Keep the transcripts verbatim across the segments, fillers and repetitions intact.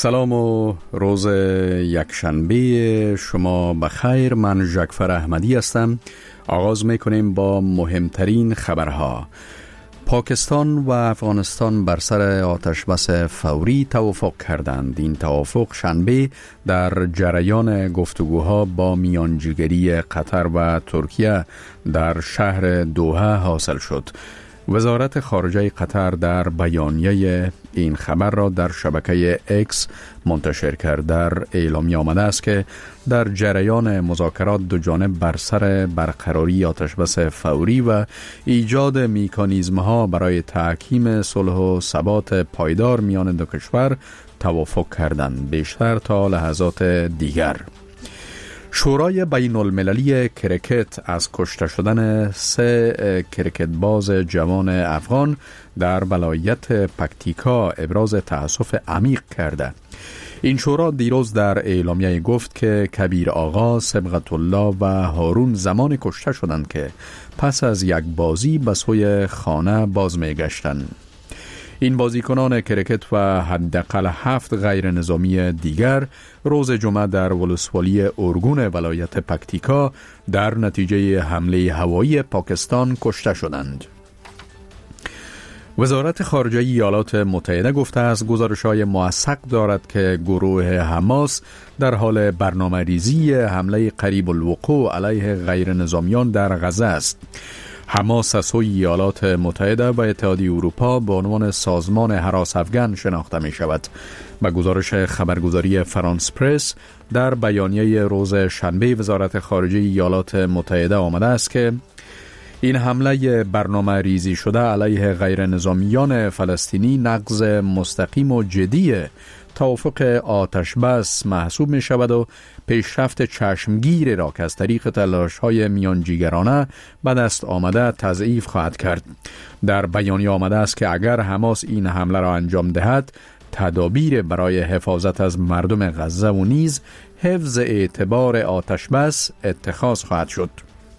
سلام و روز یکشنبه شما بخیر. من جعفر احمدی هستم. آغاز میکنیم با مهمترین خبرها. پاکستان و افغانستان بر سر آتشبس فوری توافق کردند. این توافق شنبه در جریان گفتگوها با میانجیگری قطر و ترکیه در شهر دوحه حاصل شد. وزارت خارجه قطر در بیانیه این خبر را در شبکه اکس منتشر کرد. در اعلامیه آمده است که در جریان مذاکرات دو جانب بر سر برقراری آتشبس فوری و ایجاد مکانیزم‌ها برای تحکیم صلح و ثبات پایدار میان دو کشور توافق کردند، بیشتر تا لحظات دیگر. شورای بین المللی کرکت از کشته شدن سه کرکت باز جوان افغان در ولایت پکتیکا ابراز تأسف عمیق کرده. این شورا دیروز در اعلامیه گفت که کبیر آقا، صبغت الله و هارون زمان کشته شدند که پس از یک بازی به سوی خانه باز می گشتند. این بازیکنان کرکت و حداقل هفت غیر نظامی دیگر روز جمعه در ولسوالی ارگون ولایت پکتیکا در نتیجه حمله هوایی پاکستان کشته شدند. وزارت خارجه ایالات متحده گفته است گزارش‌های موثق دارد که گروه حماس در حال برنامه ریزی حمله قریب الوقوع علیه غیر نظامیان در غزه است. حماس از سوی ایالات متحده و اتحادیه اروپا به عنوان سازمان هراس افغان شناخته می شود. به گزارش خبرگزاری فرانس پرس در بیانیه روز شنبه وزارت خارجه ایالات متحده آمده است که این حمله برنامه ریزی شده علیه غیر نظامیان فلسطینی نقض مستقیم و جدی توافق آتشبس محسوب می شود و پیشرفت چشمگیر را که از طریق تلاش‌های میانجیگرانه به دست آمده تضعیف خواهد کرد. در بیانیه آمده است که اگر حماس این حمله را انجام دهد، تدابیر برای حفاظت از مردم غزه و نیز حفظ اعتبار آتشبس اتخاذ خواهد شد.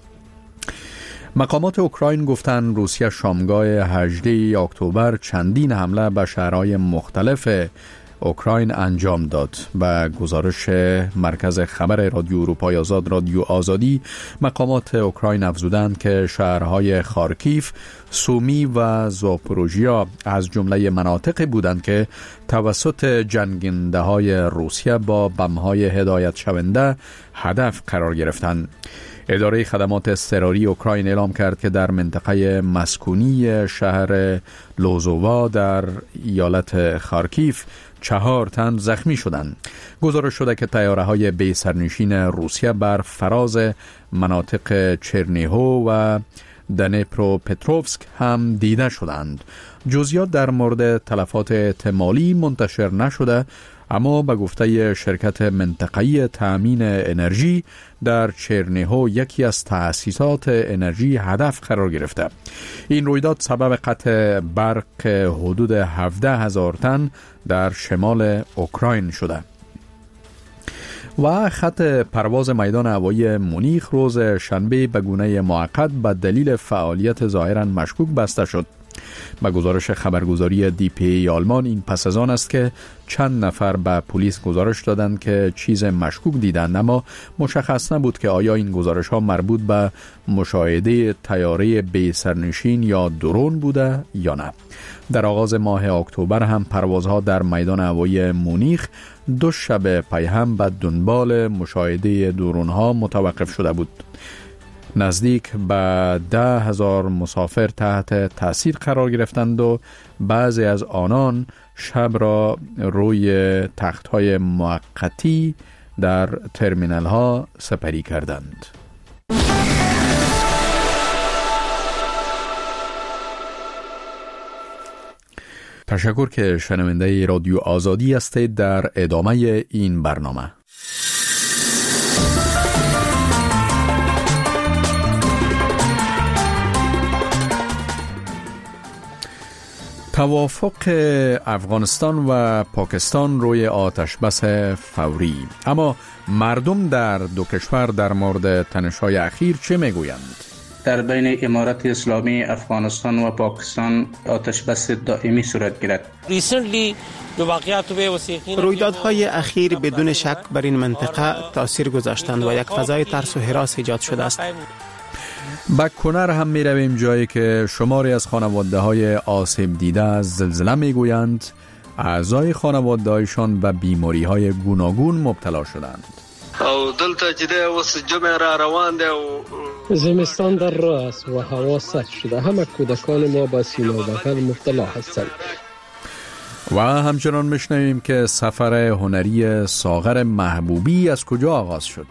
مقامات اوکراین گفتند روسیه شامگاه هجدهم اکتبر چندین حمله به شهرهای مختلف اوکراین انجام داد. و گزارش مرکز خبر رادیو اروپای آزاد رادیو آزادی، مقامات اوکراین افزودند که شهرهای خارکیف، سومی و زاپوروژیا از جمله مناطقی بودند که توسط جنگنده های روسیه با بم‌های هدایت شونده هدف قرار گرفتند. اداره خدمات اضطراری اوکراین اعلام کرد که در منطقه مسکونی شهر لوزووا در ایالت خارکیف چهار تن زخمی شدند. گزارش شده که طیاره‌های بی سرنشین روسیه بر فراز مناطق چرنیهو و دنیپرو پتروفسک هم دیده شدند. جزئیات در مورد تلفات احتمالی منتشر نشده، اما به گفته شرکت منطقه‌ای تأمین انرژی در چرنیهو یکی از تأسیسات انرژی هدف قرار گرفته. این رویداد سبب قطع برق حدود هفده هزار تن در شمال اوکراین شده. و خط پرواز میدان هوایی مونیخ روز شنبه به گونه موقت به دلیل فعالیت ظاهراً مشکوک بسته شد. با گزارش خبرگزاری دی پی ای آلمان، این پس از آن است که چند نفر به پلیس گزارش دادند که چیز مشکوک دیدند، اما مشخص نبود که آیا این گزارش ها مربوط به مشاهده طیاره بی سرنشین یا درون بوده یا نه. در آغاز ماه اکتبر هم پروازها در میدان هوایی مونیخ دو شب پی هم به دنبال مشاهده درون ها متوقف شده بود. نزدیک به ده هزار مسافر تحت تاثیر قرار گرفتند و بعضی از آنان شب را روی تخت‌های موقتی در ترمینال ها سپری کردند. تشکر که شنونده رادیو آزادی هستید. در ادامه این برنامه توافق افغانستان و پاکستان روی آتشبس فوری. اما مردم در دو کشور در مورد تنش‌های اخیر چه میگویند؟ در بین امارت اسلامی افغانستان و پاکستان آتش بس دائمی صورت گرفت. رویدادهای اخیر بدون شک بر این منطقه تاثیر گذاشتند و یک فضای ترس و هراس ایجاد شده است. به کنر هم می رویم، جایی که شماری از خانواده های آسیب دیده از زلزله می گویند اعضای خانواده هایشان به بیماری های گوناگون مبتلا شدند. او دلته چې ده اوس جمع را روان ده و زمستان در راه است و هوا سرد شده. همه کودکان ما با سینه و بغل مبتلا هستند. و همچنان میشنویم که سفر هنری ساغر محبوبی از کجا آغاز شد.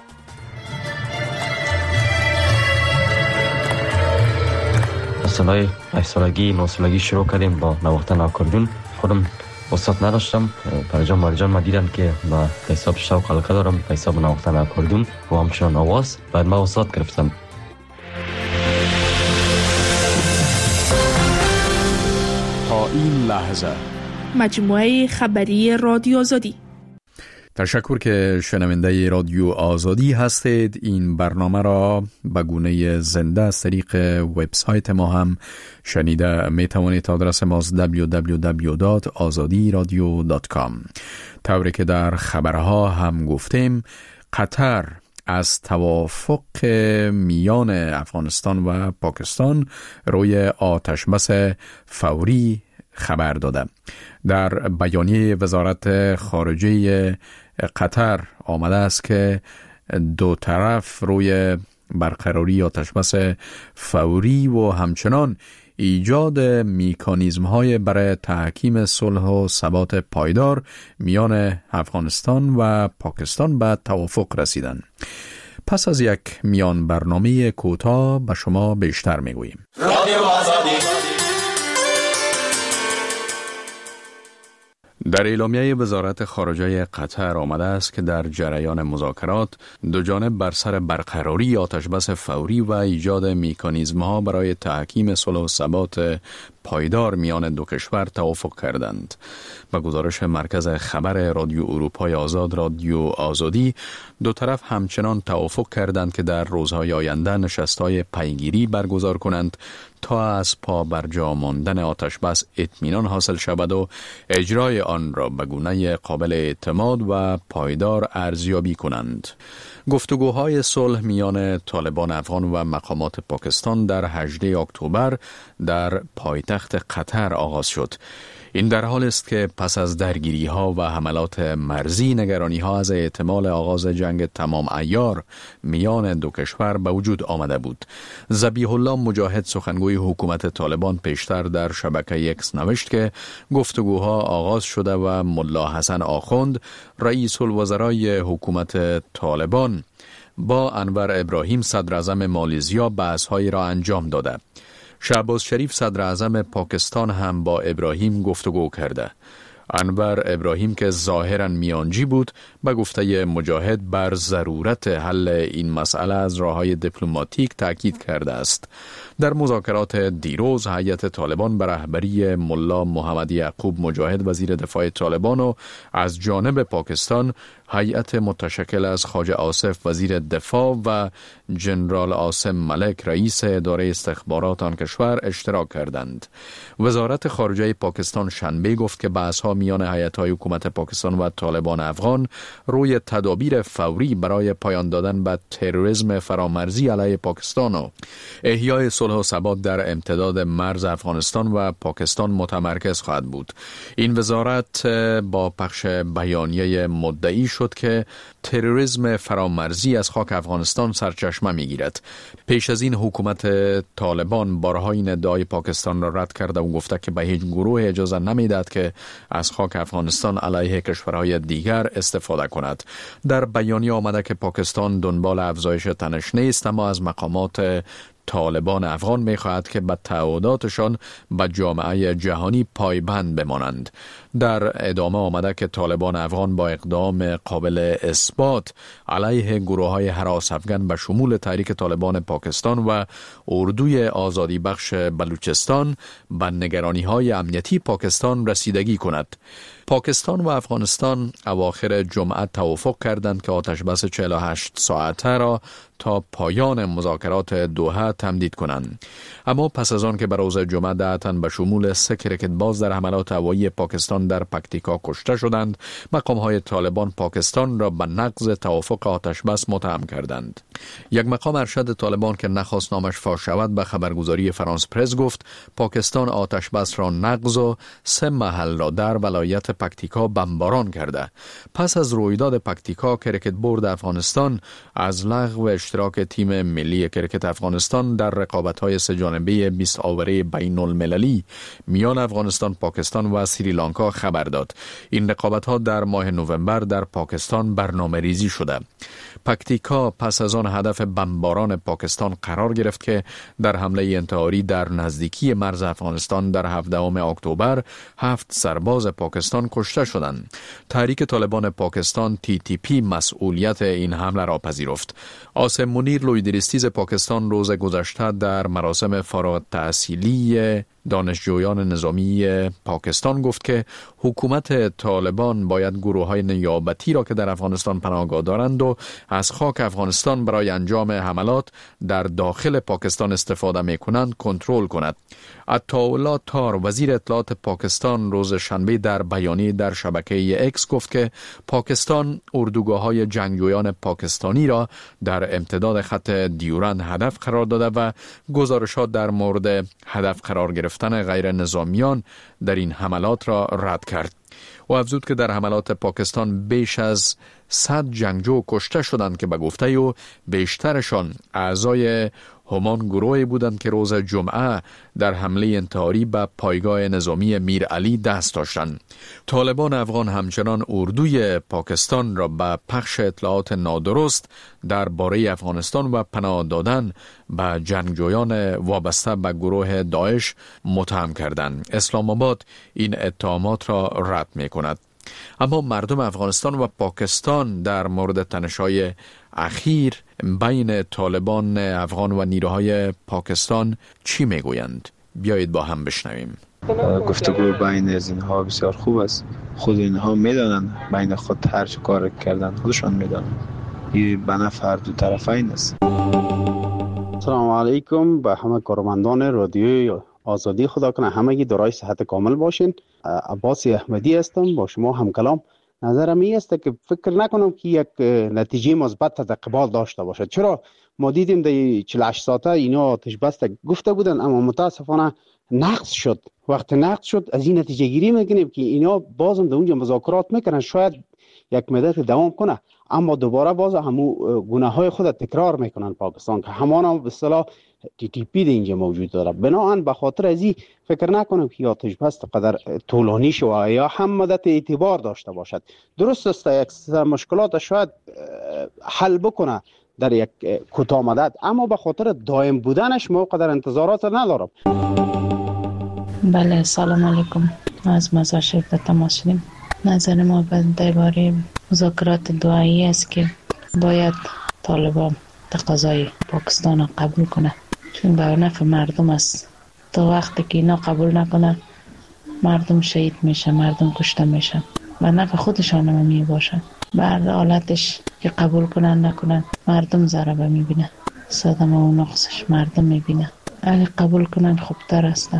سالهای هشت سالگی نه سالگی شروع کردیم با نواختن آکاردیون. خودم استاد نداشتم، پرجان مرجان ما دیدم که با حساب شوق علاقه دارم به حساب نواختن آکاردیون و همچنان آواز. بعد ما استاد گرفتم. تا این لحظه مجموعه خبری رادیو آزادی. تشکر که شنونده رادیو آزادی هستید. این برنامه را به گونه زنده از طریق وبسایت ما هم شنیده می توانید. آدرس ماست دبلیو دبلیو دبلیو دات آزادی رادیو دات کام. طوری که در خبرها هم گفتیم، قطر از توافق میان افغانستان و پاکستان روی آتشبس فوری خبر داده. در بیانیه وزارت خارجه قطر آمده است که دو طرف روی برقراری آتشبس فوری و همچنان ایجاد میکانیزم‌های برای تحکیم صلح و ثبات پایدار میان افغانستان و پاکستان به توافق رسیدند. پس از یک میان برنامه کوتاه به شما بیشتر میگوییم. رادیو آزادی. در اعلامیه وزارت خارجه قطر آمده است که در جریان مذاکرات دو جانب بر سر برقراری آتشبس فوری و ایجاد میکانیزم‌ها برای تحکیم صلح و ثبات پایدار میان دو کشور توافق کردند. با گزارش مرکز خبر رادیو اروپای آزاد رادیو آزادی، دو طرف همچنان توافق کردند که در روزهای آینده نشست‌های پیگیری برگزار کنند تا از پا بر جا ماندن آتشبس اطمینان حاصل شود و اجرای آن را به گونه قابل اعتماد و پایدار ارزیابی کنند. گفتگوهای صلح میان طالبان افغان و مقامات پاکستان در هجدهم اکتبر در پایتخت قطر آغاز شد. این در حال است که پس از درگیری ها و حملات مرزی، نگرانی ها از احتمال آغاز جنگ تمام عیار میان دو کشور به وجود آمده بود. ذبیح الله مجاهد، سخنگوی حکومت طالبان، پیشتر در شبکه اکس نوشت که گفتگوها آغاز شده و ملا حسن آخوند، رئیس الوزرای حکومت طالبان، با انور ابراهیم صدر اعظم مالیزیا بحث‌هایی را انجام داده. شهباز شریف صدر اعظم پاکستان هم با ابراهیم گفتگو کرده. انور ابراهیم که ظاهراً میانجی بود، به گفته مجاهد بر ضرورت حل این مسئله از راه‌های دیپلماتیک تاکید کرده است. در مذاکرات دیروز، هیئت طالبان به رهبری ملا محمد یعقوب مجاهد وزیر دفاع طالبان و از جانب پاکستان هیئت متشکل از خواجه آصف وزیر دفاع و جنرال عاصم ملک رئیس اداره استخبارات آن کشور اشتراک کردند. وزارت خارجه پاکستان شنبه گفت که بحث‌ها میان هیئت‌های حکومت پاکستان و طالبان افغان روی تدابیر فوری برای پایان دادن به تروریسم فرامرزی علیه پاکستان و احیای صلح و ثبات در امتداد مرز افغانستان و پاکستان متمرکز خواهد بود. این وزارت با پخش بیانیه مدعی شد که تروریسم فرامرزی از خاک افغانستان سرچشمه میگیرد. پیش از این حکومت طالبان بارها این ادعای پاکستان را رد کرده و گفته که به هیچ گروه اجازه نمیدهد که از خاک افغانستان علیه کشورهای دیگر استفاده کند. در بیانیه آمده که پاکستان دنبال افزایش تنش نیست، اما از مقامات طالبان افغان می‌خواهد که به تعهداتشان به جامعه جهانی پایبند بمانند. در ادامه آمده که طالبان افغان با اقدام قابل اثبات علیه گروه‌های هراس افغان به شمول تحریک طالبان پاکستان و اردوی آزادی بخش بلوچستان به نگرانی‌های امنیتی پاکستان رسیدگی کند. پاکستان و افغانستان اواخر جمعه توافق کردند که آتش بس چهل و هشت ساعته را تا پایان مذاکرات دوحه تمدید کنند. اما پس از آن که بر روز جمعه ده تن به شمول سه کرکت باز در حملات هوایی پاکستان در پکتیکا کشته شدند، مقام‌های طالبان پاکستان را به نقض توافق آتش بس متهم کردند. یک مقام ارشد طالبان که نخواست نامش فاش شود به خبرگزاری فرانس پرس گفت پاکستان آتش بس را نقض و سه محل را در ولایت پکتیکا بمباران کرده. پس از رویداد پکتیکا، کرکت بورد افغانستان از لغو اشتراک تیم ملی کرکت افغانستان در رقابت‌های سه جانبه بیست آوره بین المللی میان افغانستان، پاکستان و سریلانکا خبر داد. این رقابت‌ها در ماه نوامبر در پاکستان برنامه‌ریزی شده. پکتیکا پس از آن هدف بمباران پاکستان قرار گرفت که در حمله انتحاری در نزدیکی مرز افغانستان در هفدهم اکتبر هفت سرباز پاکستان کشته شدند. تحریک طالبان پاکستان تی تی پی مسئولیت این حمله را پذیرفت. آسم منیر لویدریستیز پاکستان روز گذشته در مراسم فارغ التحصیلی دانشجویان نظامی پاکستان گفت که حکومت طالبان باید گروه‌های نیابتی را که در افغانستان پناهگاه دارند و از خاک افغانستان برای انجام حملات در داخل پاکستان استفاده می‌کنند کنترل کند. عطاالله تار وزیر اطلاعات پاکستان روز شنبه در بیانیه در شبکه اکس گفت که پاکستان اردوگاه‌های جنگجویان پاکستانی را در امتداد خط دیورند هدف قرار داده و گزارشات در مورد هدف قرار گرفتن غیر نظامیان در این حملات را رد کرد. و افزود که در حملات پاکستان بیش از صد جنگجو کشته شدند که به گفته او بیشترشان اعضای همان گروهی بودند که روز جمعه در حمله انتحاری به پایگاه نظامی میر علی دست داشتند. طالبان افغان همچنان اردوی پاکستان را به پخش اطلاعات نادرست درباره افغانستان و پناه دادن به جنگجویان وابسته به گروه داعش متهم کردند. اسلام آباد این اتهامات را رد می‌کند. اما مردم افغانستان و پاکستان در مورد تنش‌های اخیر بین طالبان افغان و نیروهای پاکستان چی میگویند؟ بیایید با هم بشنویم. گفتگو بین از اینها بسیار خوب است. خود اینها میدانند بین خود هر چه کار کردن خودشان میدانند. این به نفع دو طرفین است. سلام علیکم به همه کارمندان رادیوی آزادی. خدا کنه همگی دارای صحت کامل باشین. عباس احمدی هستم با شما هم کلام. نظرم این است که فکر نکنم که یک نتیجه مثبت در قبال داشته باشد. چرا ما دیدیم در چهل و هشت ساعته اینا آتش بس گفته بودن اما متاسفانه نقض شد. وقت نقض شد از این نتیجه گیری میکنیم که اینا بازم در اونجا مذاکرات میکنن، شاید یک مدت دوام کنه اما دوباره باز همو گناه های خود تکرار میکنن پاکستان که همان هم به اصطلاح تی تی پی در اینجا موجود داره. بنابراین به خاطر ازی فکر نکنم که آتش بس قدر طولانی شود یا هم مدت اعتبار داشته باشد. درست است یک مشکلات شاید حل بکنه در یک کوتاه مدت، اما به خاطر دائم بودنش ما قدر انتظارات ندارم. بله سلام علیکم، از مزار شریف تماس شدیم. نظر ما درباره مذاکرات دوحه‌ای است که باید طالبان تقاضای پاکستان را قبول کنه، چون به نفع مردم است. تا وقتی که اینا قبول نکنن مردم شهید میشه، مردم کشته میشه، به نفع خودشان هم می باشه. بعد حالتش که قبول کنن نکنن مردم ضربه میبینه، صدمه و نقصش مردم میبینه. اگه قبول کنن خوبتر است.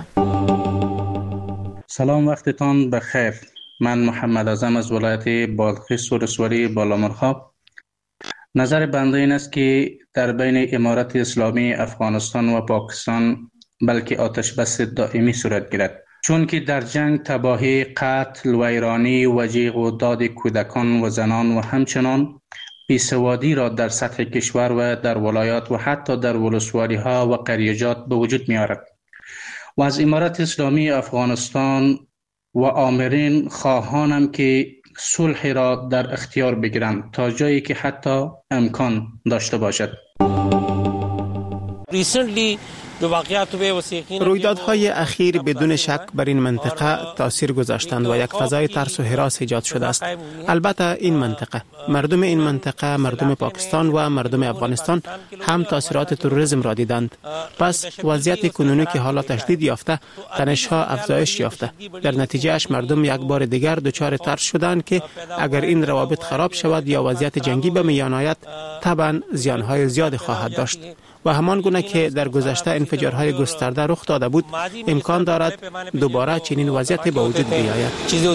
سلام، وقتتان بخیر. من محمد اعظم از ولایت بادغیس ولسوالی بالامرغاب. نظر بنده این است که در بین امارت اسلامی افغانستان و پاکستان بلکه آتش بس دائمی صورت گیرد، چون که در جنگ تباهی، قتل، ویرانی و جیغ و داد کودکان و زنان و همچنان بیسوادی را در سطح کشور و در ولایات و حتی در ولسوالی ها و قریجات به وجود می آورد. و از امارت اسلامی افغانستان و آمرین خواهانم که صلح را در اختیار بگیرند تا جایی که حتی امکان داشته باشد. Recently, رویدادهای اخیر بدون شک بر این منطقه تاثیر گذاشتند و یک فضای ترس و هراس ایجاد شده است. البته این منطقه، مردم این منطقه، مردم پاکستان و مردم افغانستان هم تاثیرات تروریسم را دیدند. پس وضعیت کنونی که حالا تشدید یافته، تنش‌ها افزایش یافته. در نتیجه اش مردم یک بار دیگر دچار ترس شدند که اگر این روابط خراب شود یا وضعیت جنگی به میان آید، طبعا زیانهای زیاد خواهد داشت. و همان گونه که در گذشته انفجارهای گسترده رخ داده بود، امکان دارد دوباره چنین وضعیتی به وجود بیاید.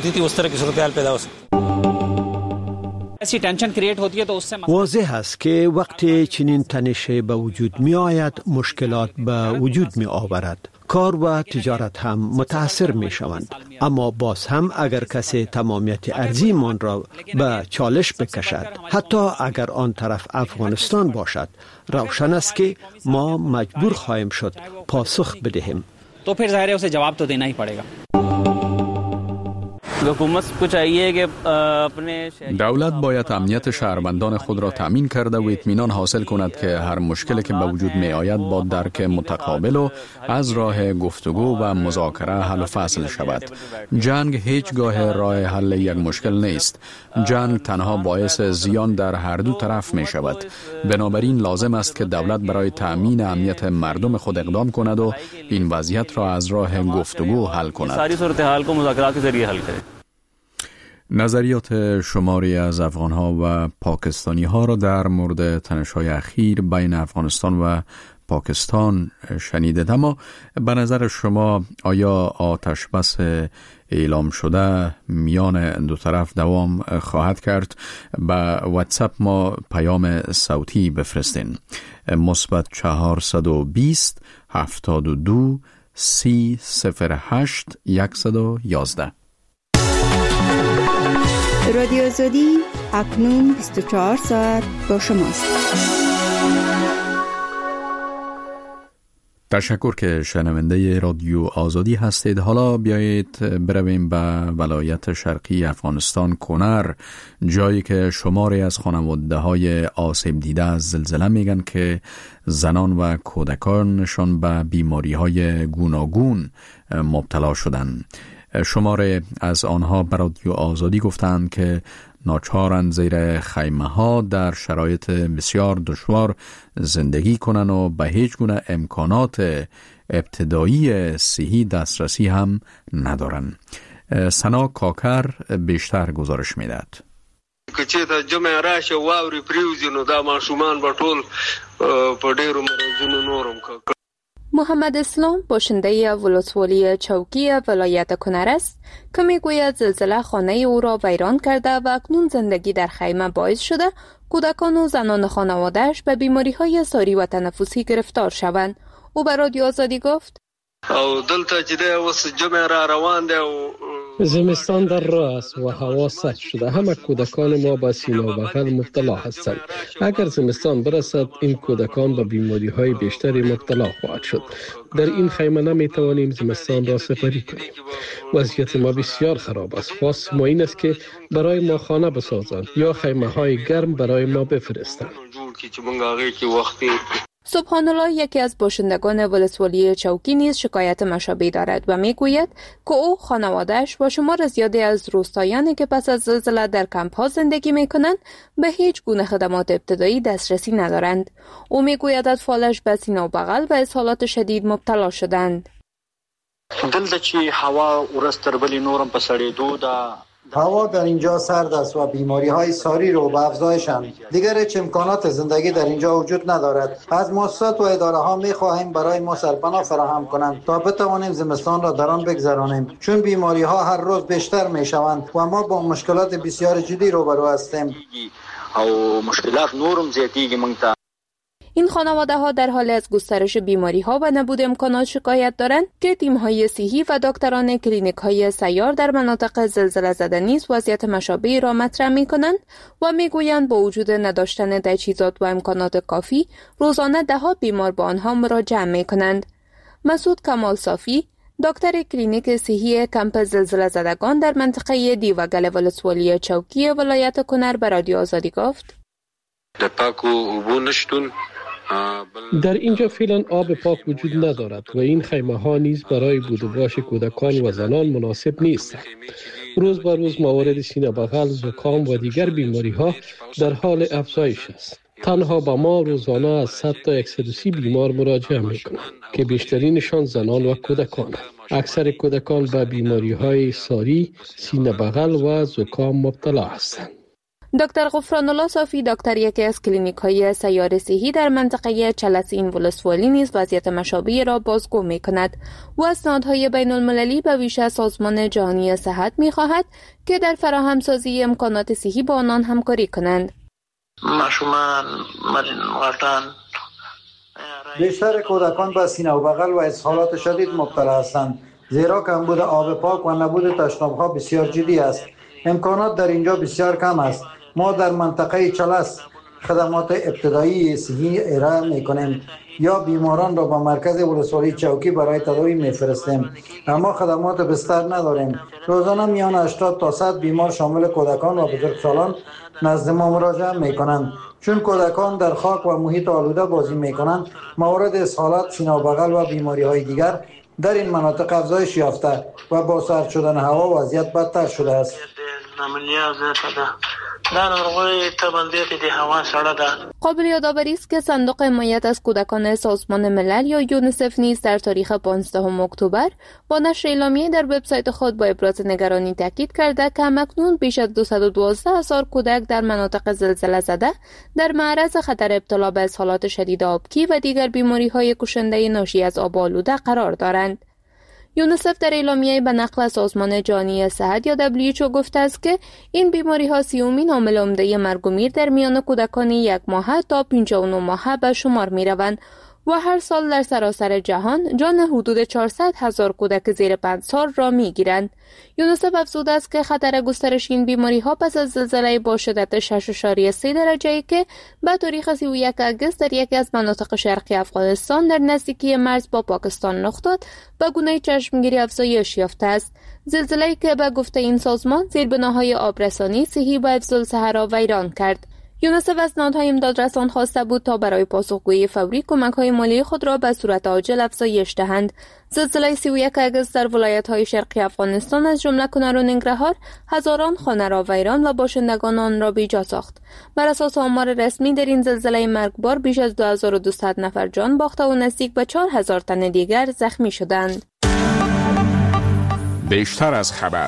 واضح است که وقتی چنین تنشی به وجود می آید، مشکلات به وجود می آورد. کار و تجارت هم متاثر می شوند. اما باز هم اگر کسی تمامیت ارضی من را به چالش بکشد، حتی اگر آن طرف افغانستان باشد، روشن است که ما مجبور خواهیم شد پاسخ بدهیم. تو پھر ظاہر ہے اسے جواب تو دینا ہی پڑے گا. دولت باید امنیت شهروندان خود را تامین کرده و اطمینان حاصل کند که هر مشکلی که به وجود می آید با درک متقابل و از راه گفتگو و مذاکره حل و فصل شود. جنگ هیچگاه راه حل یک مشکل نیست. جنگ تنها باعث زیان در هر دو طرف می شود. بنابراین لازم است که دولت برای تامین امنیت مردم خود اقدام کند و این وضعیت را از راه گفتگو حل کند. ساری صورتحال کو مذاکرات کے ذریعے حل کرے. نظریات شماری از افغان‌ها و پاکستانی‌ها را در مورد تنش‌های اخیر بین افغانستان و پاکستان شنیدید، اما به نظر شما آیا آتش بس اعلام شده میان دو طرف دوام خواهد کرد؟ به واتساپ ما پیام صوتی بفرستین. مثبت چهارصد و بیست هفتاد و دو سی صفر هشت صد و یازده. رادیو آزادی اکنون بیست و چهار ساعت با شماست. تشکر که شنونده رادیو آزادی هستید. حالا بیایید برویم به ولایت شرقی افغانستان، کنر، جایی که شماری از خانواده های آسیب دیده از زلزله میگن که زنان و کودکانشان به بیماری های گوناگون مبتلا شدن. شماره از آنها به رادیو آزادی گفتند که ناچارند زیر خیمه ها در شرایط بسیار دشوار زندگی کنند و به هیچ گونه امکانات ابتدایی صحی دسترسی هم ندارند. سنا کاکر بیشتر گزارش میدهد. کچې ته جمع راشه واوري پریوزي نو دا ماشومان به ټول په ډیرو مرزونو نورم کا. محمد اسلام باشنده ولسوالی چوکی ولایت کنر است که میگوید زلزله خانه او را ویران کرده و اکنون زندگی در خیمه باعث شده کودکان و زنان خانواده‌اش به بیماری‌های ساری و تنفسی گرفتار شوند. او به رادیو آزادی گفت: او دلته چې د اوس جمع را روان دی او زمستان در راه است و هوا سرد شده. همه کودکان ما به سینه و بغل مبتلا هستند. اگر زمستان برسد این کودکان به بیماری های بیشتری مبتلا خواهد شد. در این خیمه نمی توانیم زمستان را سپری کنیم. وضعیت ما بسیار خراب است. خواست ما این است که برای ما خانه بسازند یا خیمه های گرم برای ما بفرستند. سبحان الله یکی از باشندگان ولسوالی چوکی نیز شکایت مشابهی دارد و میگوید که او خانواده‌اش با شمار زیادی از روستایانی که پس از زلزله در کمپ‌ها زندگی می‌کنند به هیچ گونه خدمات ابتدایی دسترسی ندارند. او میگوید اطفالش به سینه و بغل و اسهالات شدید مبتلا شدند. دلته چې هوا ورځ تر بلې نورم په سړېدو ده. هوا در اینجا سرد است و بیماری های ساری رو به افزایشند. دیگر هیچ امکانات زندگی در اینجا وجود ندارد. از مؤسسات و اداره ها می خواهیم برای ما سرپناه فراهم کنند تا بتوانیم زمستان را در آن بگذرانیم، چون بیماری ها هر روز بیشتر می شوند و ما با مشکلات بسیار جدی روبرو هستیم. او مشکلات نورم زیاتیږي مونږ. این خانواده ها در حال از گسترش بیماری ها و نبود امکانات شکایت دارند که تیم های صحی و دکتران کلینیک های سیار در مناطق زلزله زده نیز وضعیت مشابهی را مطرح می کنند و می گویند با وجود نداشتن تجهیزات و امکانات کافی روزانه ده ها بیمار به آنها مراجعه می کنند. مسعود کمال صافی، دکتر کلینیک صحی کمپ زلزله زدگان در منطقه دیوگل ولسوالی چوکی ولایت کنر به رادیو آزادی گفت: د پاکو اوبو نشتون در اینجا فعلا آب پاک وجود ندارد و این خیمه ها نیز برای بود و باش کودکان و زنان مناسب نیست. روز به روز موارد سینه بغل، زکام و دیگر بیماری ها در حال افزایش است. تنها با ما روزانه از صد تا صد و سی بیمار مراجعه میکنند که بیشترینشان زنان و کودکان. اکثر کودکان به بیماری های ساری، سینه بغل و زکام مبتلا هستند. دکتر غفران الله صافی، دکتر یکی از کلینیک های سیار صحی در منطقه چلسین ولسوالی نیز وضعیت مشابه را بازگو می کند و اسنادهای بین المللی به ویژه سازمان جهانی صحت می خواهد که در فراهمسازی امکانات صحی با آنان همکاری کنند. مشومان غلطان بیشتر کودکان به سینه و بغل و اسهالات شدید مبتلا هستند، زیرا کمبود آب پاک و نبود تشناب‌ها بسیار جدی است. امکانات در اینجا بسیار کم است. ما در منطقه چلس خدمات ابتدایی صحی ارائه می‌کنیم یا بیماران را به مرکز ولسوالی چوکی برای تداوی می‌فرستیم، اما خدمات بستر نداریم. روزانه میان هشتاد تا صد بیمار شامل کودکان و بزرگسالان نزد ما مراجعه می‌کنند. چون کودکان در خاک و محیط آلوده بازی می‌کنند، موارد اسهالات، سینه و بغل و بیماری‌های دیگر در این مناطق افزایش یافته و با سرد شدن هوا وضعیت بدتر شده است. قابل یادآوری است که صندوق حمایت از کودکان سازمان ملل یا یونیسف نیز در تاریخ پانزدهم اکتبر با نشر اعلامیه در وبسایت خود با ابراز نگرانی تاکید کرده که همکنون بیش از دویست و دوازده هزار کودک در مناطق زلزله زده در معرض خطر ابتلا به اسهالات شدید آبکی و دیگر بیماری‌های کشنده ناشی از آب آلوده قرار دارند. یونیسف در اعلامیه به نقل از سازمان جهانی صحت یا دبلیو اچ او گفته است که این بیماری ها سیومین عامل عمده مرگ و میر در میان کودکان یک ماهه تا پنجاه و نه ماهه به شمار می روند و هر سال در سراسر جهان جان حدود چهارصد هزار کودک زیر پنج سال را می گیرند. یونیسف افزوده است که خطر گسترش این بیماری ها پس از زلزله با شدت شش اشاریه سه درجه که به تاریخ سی و یک آگوست در یکی از مناطق شرقی افغانستان در نزدیکی مرز با پاکستان رخ داد، به گونه چشمگیری افزایش یافته است. زلزله‌ای که به گفته این سازمان زیربناهای آبرسانی، صحی و حفظ الصحه را ویران کرد. یونیسف از نهادهای امدادرسان خواسته بود تا برای پاسخگویی فوری کمک‌های مالی خود را به صورت عاجل افزایش دهند. زلزله سی و یک آگوست در ولایت‌های شرقی افغانستان از جمله کنر و ننگرهار هزاران خانه را ویران و باشندگان آن را بی‌جا ساخت. بر اساس آمار رسمی در این زلزله مرگبار بیش از دو هزار و دویست نفر جان باخته و نزدیک به چهار هزار تن دیگر زخمی شدند. بیشتر از خبر.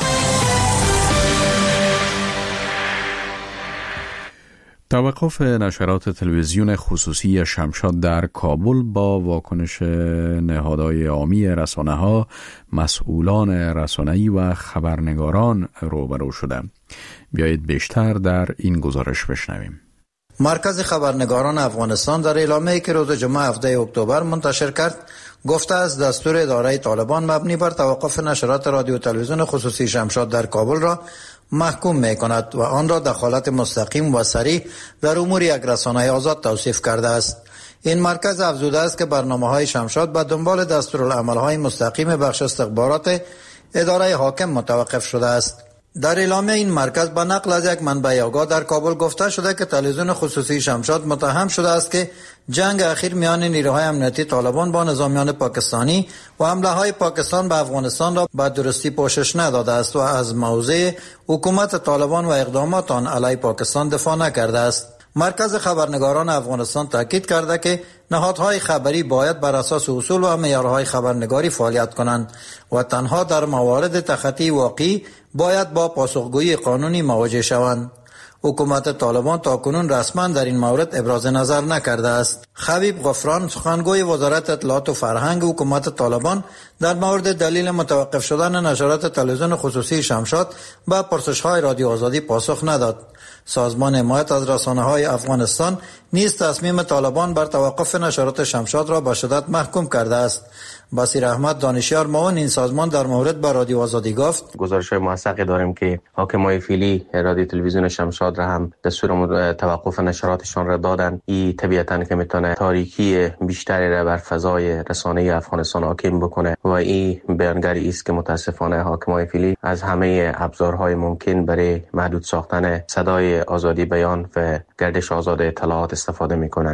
توقف نشرات تلویزیون خصوصی شمشاد در کابل با واکنش نهادهای عامی رسانه‌ها، مسئولان رسانه‌ای و خبرنگاران روبرو شده. بیایید بیشتر در این گزارش بشنویم. مرکز خبرنگاران افغانستان در اعلامیه‌ای که روز جمعه هفده اکتبر منتشر کرد گفته است دستور اداره طالبان مبنی بر توقف نشرات رادیو و تلویزیون خصوصی شمشاد در کابل را محکوم می کند و آن را دخالت مستقیم و صریح در امور یک رسانه آزاد توصیف کرده است. این مرکز افزوده است که برنامه‌های شمشاد به دنبال دستورالعمل‌های مستقیم بخش استخبارات اداره حاکم متوقف شده است. در اعلامیه این مرکز به نقل از یک منبع آگاه در کابل گفته شده که تلویزیون خصوصی شمشاد متهم شده است که جنگ اخیر میان نیروهای امنیتی طالبان با نظامیان پاکستانی و حمله های پاکستان به افغانستان را به درستی پوشش نداده است و از موضع حکومت طالبان و اقدامات آن علیه پاکستان دفاع نکرده است. مرکز خبرنگاران افغانستان تاکید کرده که نهادهای خبری باید بر اساس اصول و معیارهای خبرنگاری فعالیت کنند و تنها در موارد تخطی واقعی باید با پاسخگویی قانونی مواجه شوند. حکومت طالبان تاکنون رسما در این مورد ابراز نظر نکرده است. خبیب غفران، سخنگوی وزارت اطلاعات و فرهنگ حکومت طالبان، در مورد دلیل متوقف شدن نشرات تلویزیون خصوصی شمشاد به پرسش‌های رادیو آزادی پاسخ نداد. سازمان حمایت از رسانه‌های افغانستان نیز تصمیم طالبان بر توقف نشرات شمشاد را به شدت محکوم کرده است. بصیر احمد دانشیار معاون این سازمان در مورد با رادیو آزادی گفت: گزارش‌های موثقی داریم که حاکمای فعلی رادیو تلویزیون شمشاد را هم دستور توقف نشراتشان را دادن. این طبیعتاً که میتونه تاریکی بیشتری را بر فضای رسانه‌ای افغانستان حاکم بکنه و این بیانگری است که متاسفانه حاکمای فعلی از همه ابزارهای ممکن برای محدود ساختن صدای آزادی بیان و گردش آزاد اطلاعات استفاده میکنن.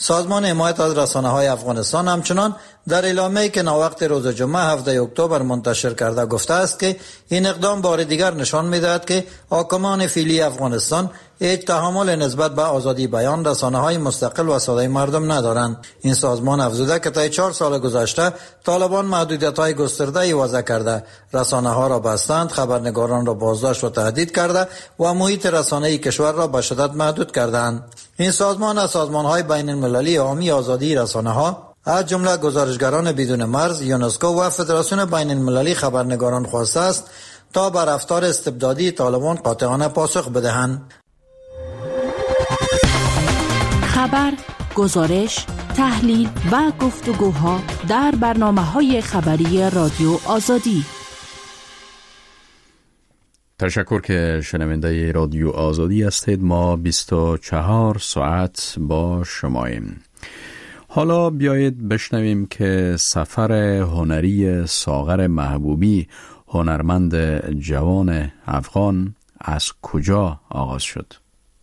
سازمان حمایت از رسانه‌های افغانستان همچنان در اعلامیه‌ای که ناوقت روز جمعه هفده اکتبر منتشر کرده گفته است که این اقدام بار دیگر نشان می‌دهد که حاکمان فعلی افغانستان هیچ تحمل نسبت به آزادی بیان، رسانه‌های مستقل و صدای مردم ندارند. این سازمان افزوده که طی چهار سال گذشته طالبان محدودیت‌های گسترده‌ای وضع کرده، رسانه‌ها را بستند، خبرنگاران را بازداشت و تهدید کرده و محیط رسانه‌ای کشور را به شدت محدود کردند. این سازمان از سازمان‌های بین‌المللی حامی آزادی رسانه‌ها از جمله گزارشگران بدون مرز، یونسکو و فدراسیون بین المللی خبرنگاران خواسته است تا بر رفتار استبدادی طالبان قاطعانه پاسخ بدهند. خبر، گزارش، تحلیل و گفتگوها در برنامه‌های خبری رادیو آزادی. تشکر که شنونده رادیو آزادی هستید. ما بیست و چهار ساعت با شماییم. حالا بیایید بشنویم که سفر هنری ساغر محبوبی، هنرمند جوان افغان، از کجا آغاز شد.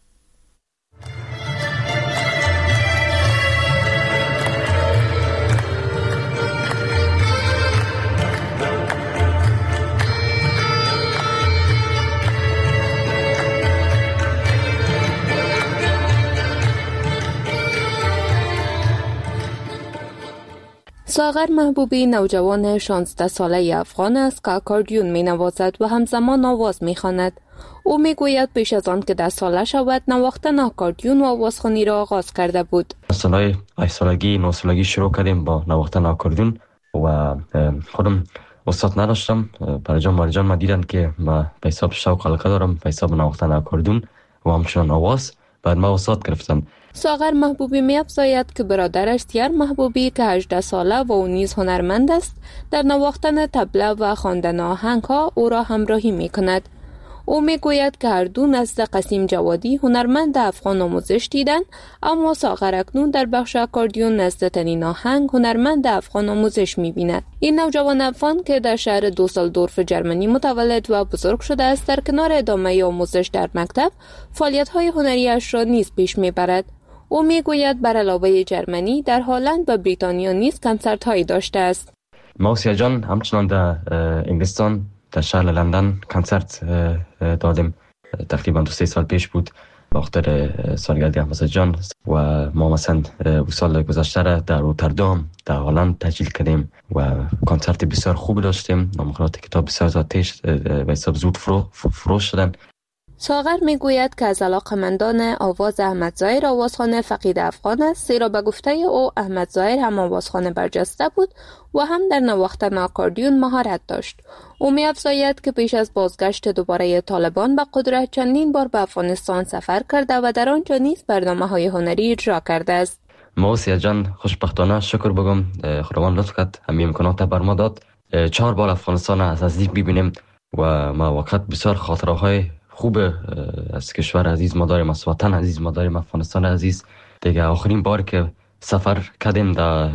ساغر محبوبی نوجوان شانزده ساله افغان است که آکاردیون می نوازد و همزمان آواز می خواند. او می گوید پیش از آن که ده ساله شود نواختن آکاردیون و آوازخوانی را آغاز کرده بود. سالهای هشت سالگی نه سالگی شروع کردیم با نواختن آکاردیون و خودم استاد نداشتم. پرجان مارجان ما دیدن که ما به حساب شوق علاقه دارم به حساب نواختن آکاردیون و همچنان آواز، بعد ما استاد گرفتم. ساغر محبوبی می افزاید که برادرش سیار محبوبی که هجده ساله و او نیز هنرمند است در نواختن طبله و خواندن آهنگ ها او را همراهی می کند. او می گوید که هر دو نزد قسیم جوادی هنرمند افغان آموزش دیدند، اما ساغر اکنون در بخش آکاردیون نزد تنین آهنگ هنرمند افغان آموزش می بیند. این نوجوان افغان که در شهر دوسلدورف جرمنی متولد و بزرگ شده است، در کنار ادامه آموزش در مکتب فعالیت های هنریش را نیز پیش می برد. او می گوید بر علاوه جرمنی در هلند و بریتانیا نیز کنسرت هایی داشته است. موسیا جان همچنان در انگلستان در شهر لندن کنسرت دادیم، تقریبا دو سه سال پیش بود به خاطر سالگرد احمد جان و ما مثلا سال گذشته را در روتردام در هلند تسجیل کردیم و کنسرت بسیار خوب داشتیم. نامخورات کتاب بسیار زیادش به حساب زود فرو فروش شدن. ساغر می گوید که از علاقمندان آواز احمد ظاهر آوازخوان فقید افغان است، زیرا به گفته او احمد ظاهر هم آوازخوان برجسته بود و هم در نواختن آکاردیون مهارت داشت. او می افزاید که پیش از بازگشت دوباره طالبان به قدرت چندین بار به افغانستان سفر کرده و در آنجا نیز برنامه‌های هنری اجرا کرده است. موسیا جان خوشبختانه شکر بگم خداوند لطف کرد، همین امکانات بر ما داد چهار بار افغانستان از نزدیک ببینیم و ما وقت بسیار خاطره‌های خوب از کشور عزیز ما داریم، از وطن عزیز ما داریم، افغانستان عزیز. دیگه آخرین بار که سفر کردیم در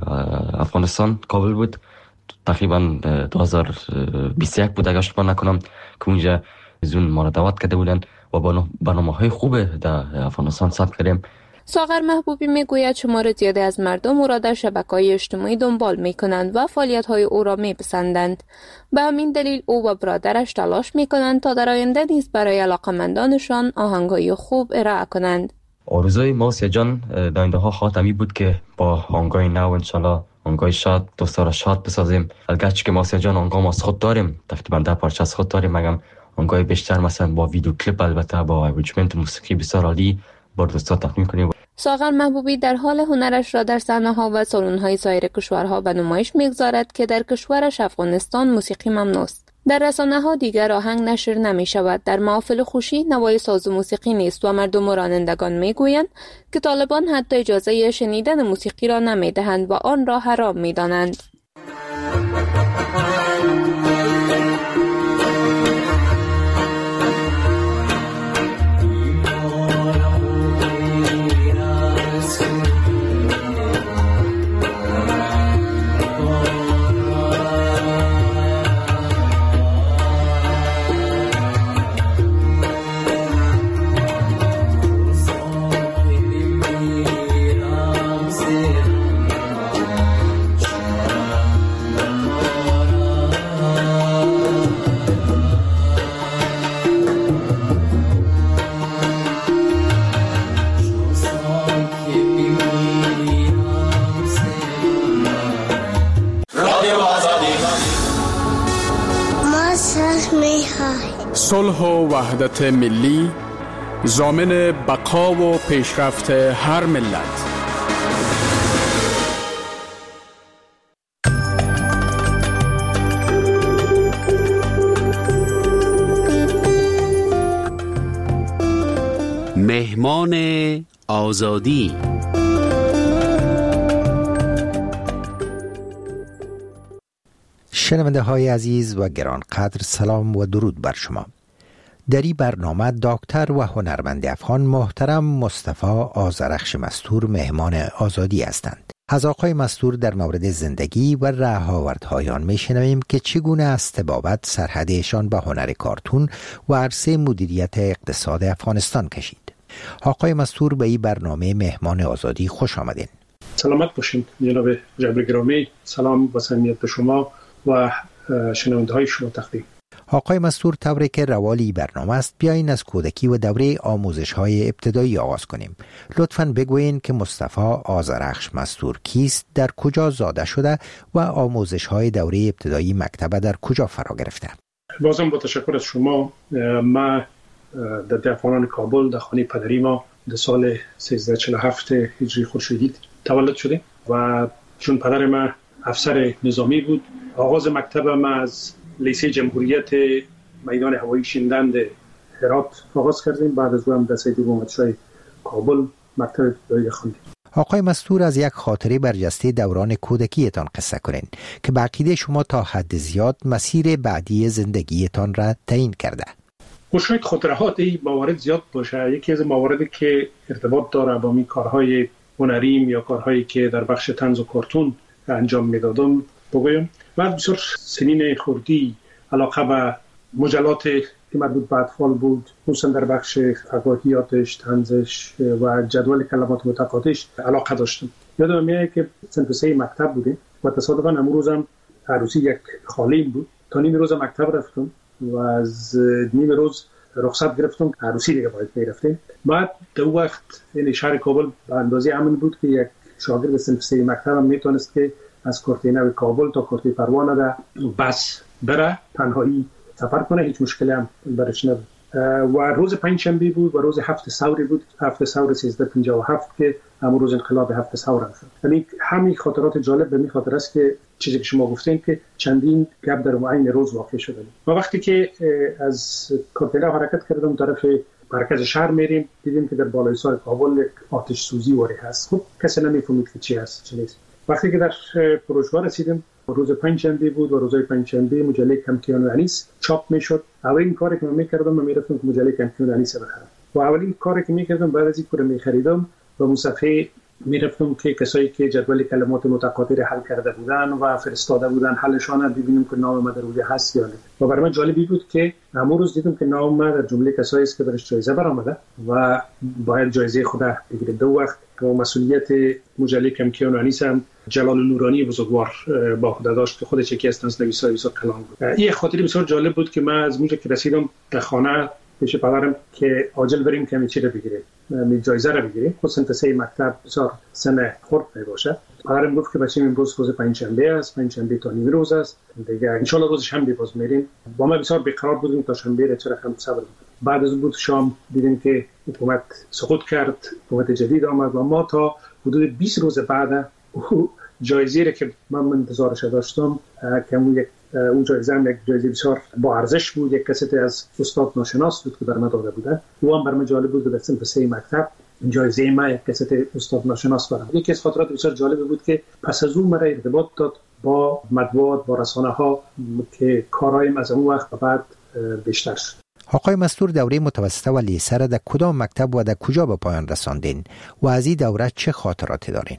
افغانستان کابل بود، تقریبا دو هزار و بیست و یک بود اگه اشتباه نکنم، که اونجا زون ما را دعوت کرده بودن و برنامه‌های خوب در افغانستان ثبت کردیم. ساغر محبوبی میگوید شمار زیادی از مردم او را در شبکه‌های اجتماعی دنبال می‌کنند و فعالیت‌های او را می‌پسندند. به همین دلیل او و برادرش تلاش می‌کنند تا در آینده نیز برای علاقه‌مندانشان آهنگ‌های خوب ارائه کنند. آرزوی موسیا جان در آینده‌ها خاتمی بود که با آهنگ‌های نو انشالله آهنگ‌های شاد دوستا را شاد بسازیم. البته که موسیا جان آهنگام از خود داریم، تقریبا ده پارچه از خود داریم، مگم آهنگ‌های بیشتر مثلا با ویدیو کلیپ، البته با ارنجمنت موسیقی بسیار عالی با دوستا تقدیم کنیم. ساغر محبوبی در حال هنرش را در صحنه‌ها و سالن‌های سایر کشورها به نمایش می‌گذارد که در کشورش افغانستان موسیقی ممنوع است. در رسانه‌ها دیگر آهنگ نشر نمی‌شود. در محافل خوشی نوای ساز موسیقی نیست و مردم و رانندگان می‌گویند که طالبان حتی اجازه شنیدن موسیقی را نمی‌دهند و آن را حرام می‌دانند. صلح و وحدت ملی، ضامن بقا و پیشرفت هر ملت. مهمان آزادی. شنونده های عزیز و گرانقدر، سلام و درود بر شما. در این برنامه دکتر و هنرمند افغان محترم مصطفی آذرخش مستور مهمان آزادی هستند. از آقای مستور در مورد زندگی و رهاوردهای آن میشنویم که چگونه از طبابت سرحدشان به هنر کارتون و عرصه مدیریت اقتصاد افغانستان کشید. آقای مستور به این برنامه مهمان آزادی خوش آمدین. سلامت باشین جناب جبر گرامی. سلام و صمیمیت به شما و شنونده های شما تقدیم. آقای مستور، طوری که روالی برنامه است، بیاین از کودکی و دوره آموزش های ابتدایی آغاز کنیم. لطفاً بگویین که مصطفی آذرخش مستور کیست، در کجا زاده شده و آموزش های دوره ابتدایی مکتب در کجا فرا گرفته؟ بازم با تشکر از شما. ما در دهقانان کابل در خانه پدری ما در سال سیزده چهل و هفت هجری خورشیدی تولد شده و چون پدر ما افسر نظامی بود، آغاز مکتب ما از لیسه جمهوریت میدان هوایی شیندند هرات آغاز کردیم. بعد از اون هم در سید محمدشاه کابل مکتب ابتدایی خواندیم. آقای مستور، از یک خاطره برجسته دوران کودکیتان قصه کنین که به عقیده شما تا حد زیاد مسیر بعدی زندگیتان را تعیین کرده. و شاید خاطرات این موارد زیاد باشه. یکی از مواردی که ارتباط داره با می کارهای هنریم یا کارهایی که در بخش طنز و کارتون انجام میدادم بگویم. بعد بسیار سنین خردی علاقه به مجلات که مربوط به اطفال بود، خصوصا در بخش فکاهیاتش، طنزش و جدول کلمات متقاطعش علاقه داشتم. یادم میاد که صنف سه مکتب بودیم و تصادفاً امروز روزم عروسی یک خالیم بود. تا نیم روز مکتب رفتم و از نیم روز رخصت گرفتم، عروسی دیگه باید میرفتیم. بعد در وقت این شهر کابل به اندازه امن بود که یک شاگرد صنف سه مکتب هم میتونست که از کورتینه کابل تا کورتی پروانه ده بس بره، تنهایی سفر کنه، هیچ مشکلی هم برش نبود. و روز پنجشنبه بود و روز هفت ثوری بود، هفت ثور سیزده پنجاه و هفت که همون روز انقلاب هفت ثور هم شد. یعنی همین خاطرات جالب به می خاطر است که چیزی که شما گفتین که چندین گپ در عین روز واقع شده. و وقتی که از کورتینه حرکت کردم طرف مرکز شهر میریم، دیدیم که در بالای سر کابل آتش سوزی واری هست. خب کسی نمیفهمید که چی هست چی نیست. وقتی که در فروشگاه رسیدیم، روز پنجشنبه بود و روزهای پنجشنبه مجله کمکیان و انیس چاپ میشد. اولین کاری که من میکردم من میرفتم که مجله کمکیان و انیس بخرم و اولین کاری که میکردم بعد از اینکه میخریدم و مصفحه میرفتم که کسایی که جدول کلمات متقاطع حل کرده بودن و فرستاده بودن حلشان ببینیم که نام ما در اونجا هست یا نه. و برای من جالبی بود که همون روز دیدم که نام ما در جمله کسایی است که برش جایزه برآمده و باید جایزه خود بگیره. دو وقت و مسئولیت مجله کمکیان و انیس هم جلال نورانی بزرگوار با خود داشت که خودش یکی از تنزنویسای بسیار کلان بود. این خاطره بسیار جالب بود که من از اونجا که رسیدم در خانه پیش پدرم که عاجل بریم که چی رو بگیریم، می جایزه رو بگیریم. خود سنت سه مکتب بسیار سن خرد میباشه. پدرم گفت که بچه‌م امروز روز پنجشنبه است، پنجشنبه تا نیم روز است دیگه، ان شاء الله روز شنبه باز میریم. با ما بسیار بیقرار بودیم تا شنبه را چرا هم صبر. بعد از بود شام دیدیم که حکومت سقوط کرد، حکومت جدید آمد و ما تا حدود بیست روز بعد جایزه را که من انتظارش داشتم که اون یک اون جایزه هم یک جایزه بسیار با ارزش بود، یک کست از استاد ناشناس بود که بر من داده بوده. او هم بر من جالب بود. در صنف سه مکتب جایزه ما یک کست استاد ناشناس برام. یکی از خاطرات بسیار جالب بود که پس از اون مرا ارتباط داد با مطبوعات، با رسانه ها که کارایم از اون وقت بعد بیشتر شد. آقای مستور، دوره متوسطه و لیسه را در کدام مکتب و در کجا به پایان رساندین و از این دوره چه خاطراتی دارین؟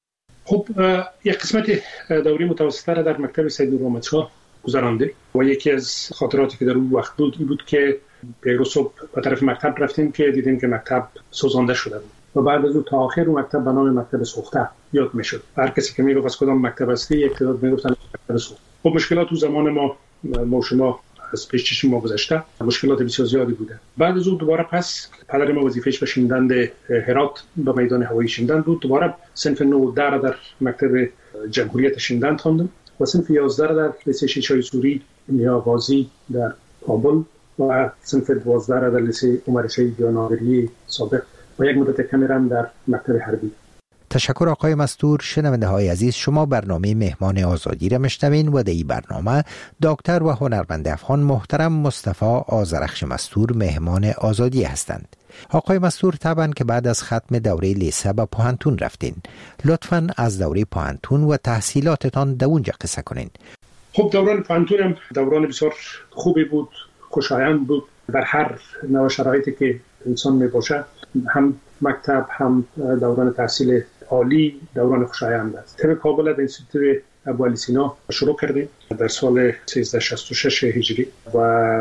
خب یک قسمت دوره متوسطه را در مکتب سید نورمحمدشاه گذرانده و یکی از خاطراتی که در اون وقت بود این بود که پیرو صبح به طرف مکتب رفتیم که دیدیم که مکتب سوزانده شده بود و بعد از اون تا آخر اون مکتب به نام مکتب سوخته یاد میشد. هر کسی که میگفت از کدام مکتب هستی یک تعداد میگفتن مکتب سوخته. خب مشکلات تو زمان ما ما شما از پیش چشم ما گذشته، مشکلات بسیار زیادی بوده. بعد از اون دوباره پس پدر ما وظیفه‌اش به شیندند هرات به میدان هوایی شیندند بود. دوباره صنف نه در در مکتب جمهوریت شیندند خواندم و صنف یازده در لیسه شیشای سوری نیاوازی در کابل و صنف دوازده را در لیسه عمر شهید یا ناظری سابق و یک مدت کمی هم در مکتب حربی. تشکر آقای مستور. شنونده های عزیز، شما برنامه مهمان آزادی را میشنوین و در این برنامه دکتر و هنرمند افغان محترم مصطفی آذرخش مستور مهمان آزادی هستند. آقای مستور، طبعا که بعد از ختم دوره لیسه به پوهنتون رفتین، لطفاً از دوره پوهنتون و تحصیلاتتان در اونجا قصه کنین. خب دوران پوهنتونم دوران بسیار خوبی بود، خوشایند بود. در هر نوع شرایطی که انسان می باشه، هم مکتب هم دوران تحصیل عالی دوران خوشایند است. طب کابل در انستیتوت ابوعلی سینا شروع کردیم در سال سیزده شصت و شش هجری و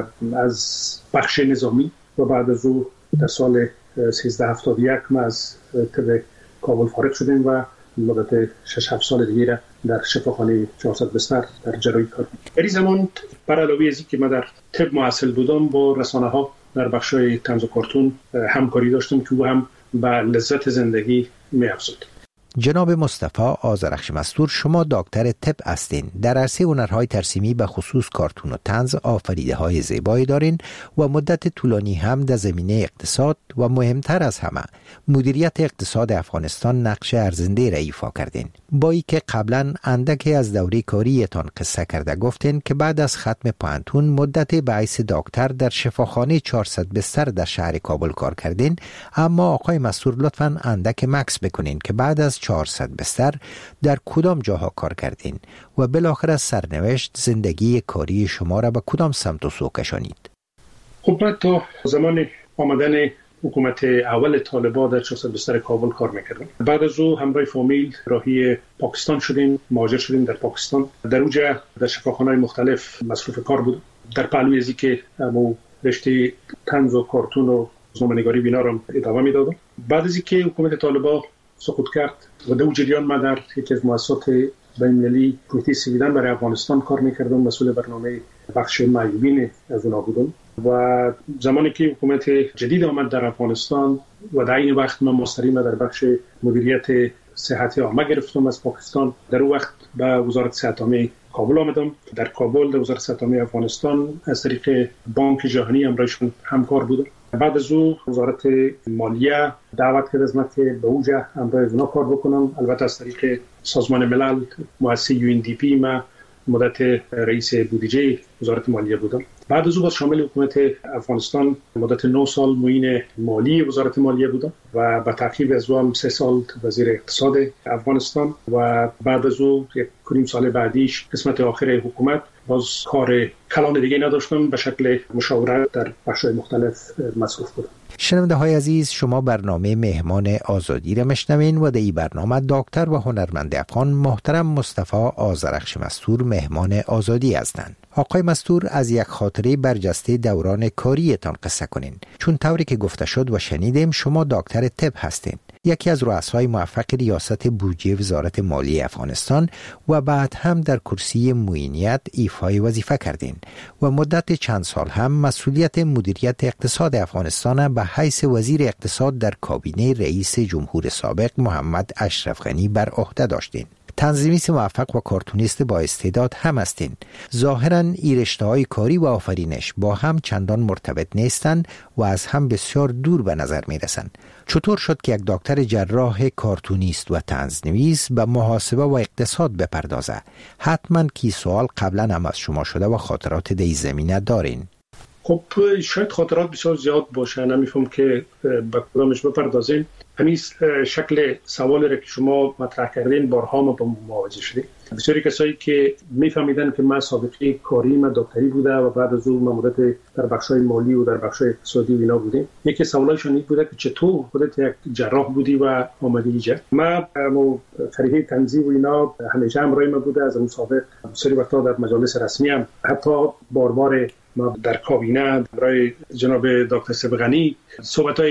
از بخش نظامی و بعد از او در سال سیزده هفتاد و یک ما از طب کابل فارغ شدیم و مدت شش هفت سال دیگه در شفاخانه چهارصد بستر در جراحی کار کردم. در این زمان بر علاوه از اینکه من در طب محصل بودم، با رسانه ها در بخش‌های طنز و کارتون همکاری داشتم که او هم به لذت زندگی می‌افزود. جناب مصطفی آذرخش مستور، شما دکتر طب هستین. در عرصه هنرهای ترسیمی به خصوص کارتون و طنز آفریده های زیبایی دارین و مدت طولانی هم در زمینه اقتصاد و مهمتر از همه مدیریت اقتصاد افغانستان نقش ارزنده را ایفا کردین. با ای که قبلا اندکی از دوره کاریتان قصه کرده گفتین که بعد از ختم پوهنتون مدت به حیث دکتر در شفاخانه چهارصد بستر در شهر کابل کار کردین. اما آقای مستور لطفاً اندک مکس بکنین که بعد از چهارصد بستر در کدام جاها کار کردین و بالاخره سرنوشت زندگی کاری شما را به کدام سمت و سو کشانید؟ خب من تا زمان آمدن حکومت اول طالبان در چهارصد بستر کابل کار میکردم. بعد از او همراه فامیل راهی پاکستان شدیم، مهاجر شدیم در پاکستان. در اونجا در شفاخانه‌های مختلف مصروف کار بودم. در پهلوی از اینکه همون رشته طنز و کارتون و روزنامه‌نگاری بینا را ادامه میدادم. بعد از اینکه حکومت طالبان سقوط کرد و در جریان من در یکی از مؤسسات بین‌المللی کمیته سویدن برای افغانستان کار میکردم، مسئول برنامه بخش معیوبین از اونها بودم. و زمانی که حکومت جدید آمد در افغانستان و در این وقت من مستقیما در بخش مدیریت صحت عامه گرفتم از پاکستان، در اون وقت به وزارت صحت عامه کابل آمدم. در کابل در وزارت صحت عامه افغانستان از طریق بانک جهانی همراهشون همکار بودم. بعد از او وزارت مالیه دعوت کرد از من که به اونجا همراه اونا کار بکنم. البته از طریق سازمان ملل مؤسسه یو ان دی پی ما مدت رئیس بودجه وزارت مالیه بودم. بعد از او باز شامل حکومت افغانستان مدت نه سال معین مالی وزارت مالیه بودم و با تعقیب از او هم سه سال وزیر اقتصاد افغانستان و بعد از او یک کنیم سال بعدیش قسمت آخر حکومت باز کار کلان دیگه نداشتم، به شکل مشاورت در بخش‌های مختلف مصروف بودم. شنونده های عزیز، شما برنامه مهمان آزادی را میشنوین و در این برنامه دکتر و هنرمند افغان محترم مصطفی آذرخش مستور مهمان آزادی هستند. آقای مستور، از یک خاطره برجسته دوران کاریتان قصه کنین، چون طوری که گفته شد و شنیدیم شما دکتر طب هستین، یکی از رؤسای موفق ریاست بودجه وزارت مالیه افغانستان و بعد هم در کرسی معینیت ایفای وظیفه کردین و مدت چند سال هم مسئولیت مدیریت اقتصاد افغانستان به حیث وزیر اقتصاد در کابینه رئیس جمهور سابق محمد اشرف غنی بر عهده داشتین. تنظیمیست موفق و کارتونیست با استعداد هم هستین. ظاهراً این رشته‌های کاری و آفرینش با هم چندان مرتبط نیستند و از هم بسیار دور به نظر میرسند. چطور شد که یک دکتر جراح کارتونیست و طنزنویس به محاسبه و اقتصاد بپردازه؟ حتما کی سوال قبلا هم از شما شده و خاطرات در این زمینه دارین. خب شاید خاطرات بسیار زیاد باشه، نمیفهم که به کدامش بپردازیم. همین شکل سوالی را که شما مطرح کردین بارها ما با مواجه شدیم. بسیاری کسایی که میفهمیدن که من سابقه کاری من دکتری بوده و بعد از اون من مدت در بخش‌های مالی و در بخش‌های اقتصادی و اینا بودیم، یکی سوالایشون این بوده که چطور خودت یک جراح بودی و آمدی اینجا. من مو فرهنگ تنظیم و اینا همیشه همراه من بوده از اون سابق. بسیاری وقتا در مجالس رسمی هم حتی بار بار ما در کابینه برای جناب دکتر سبغنی صحبت‌های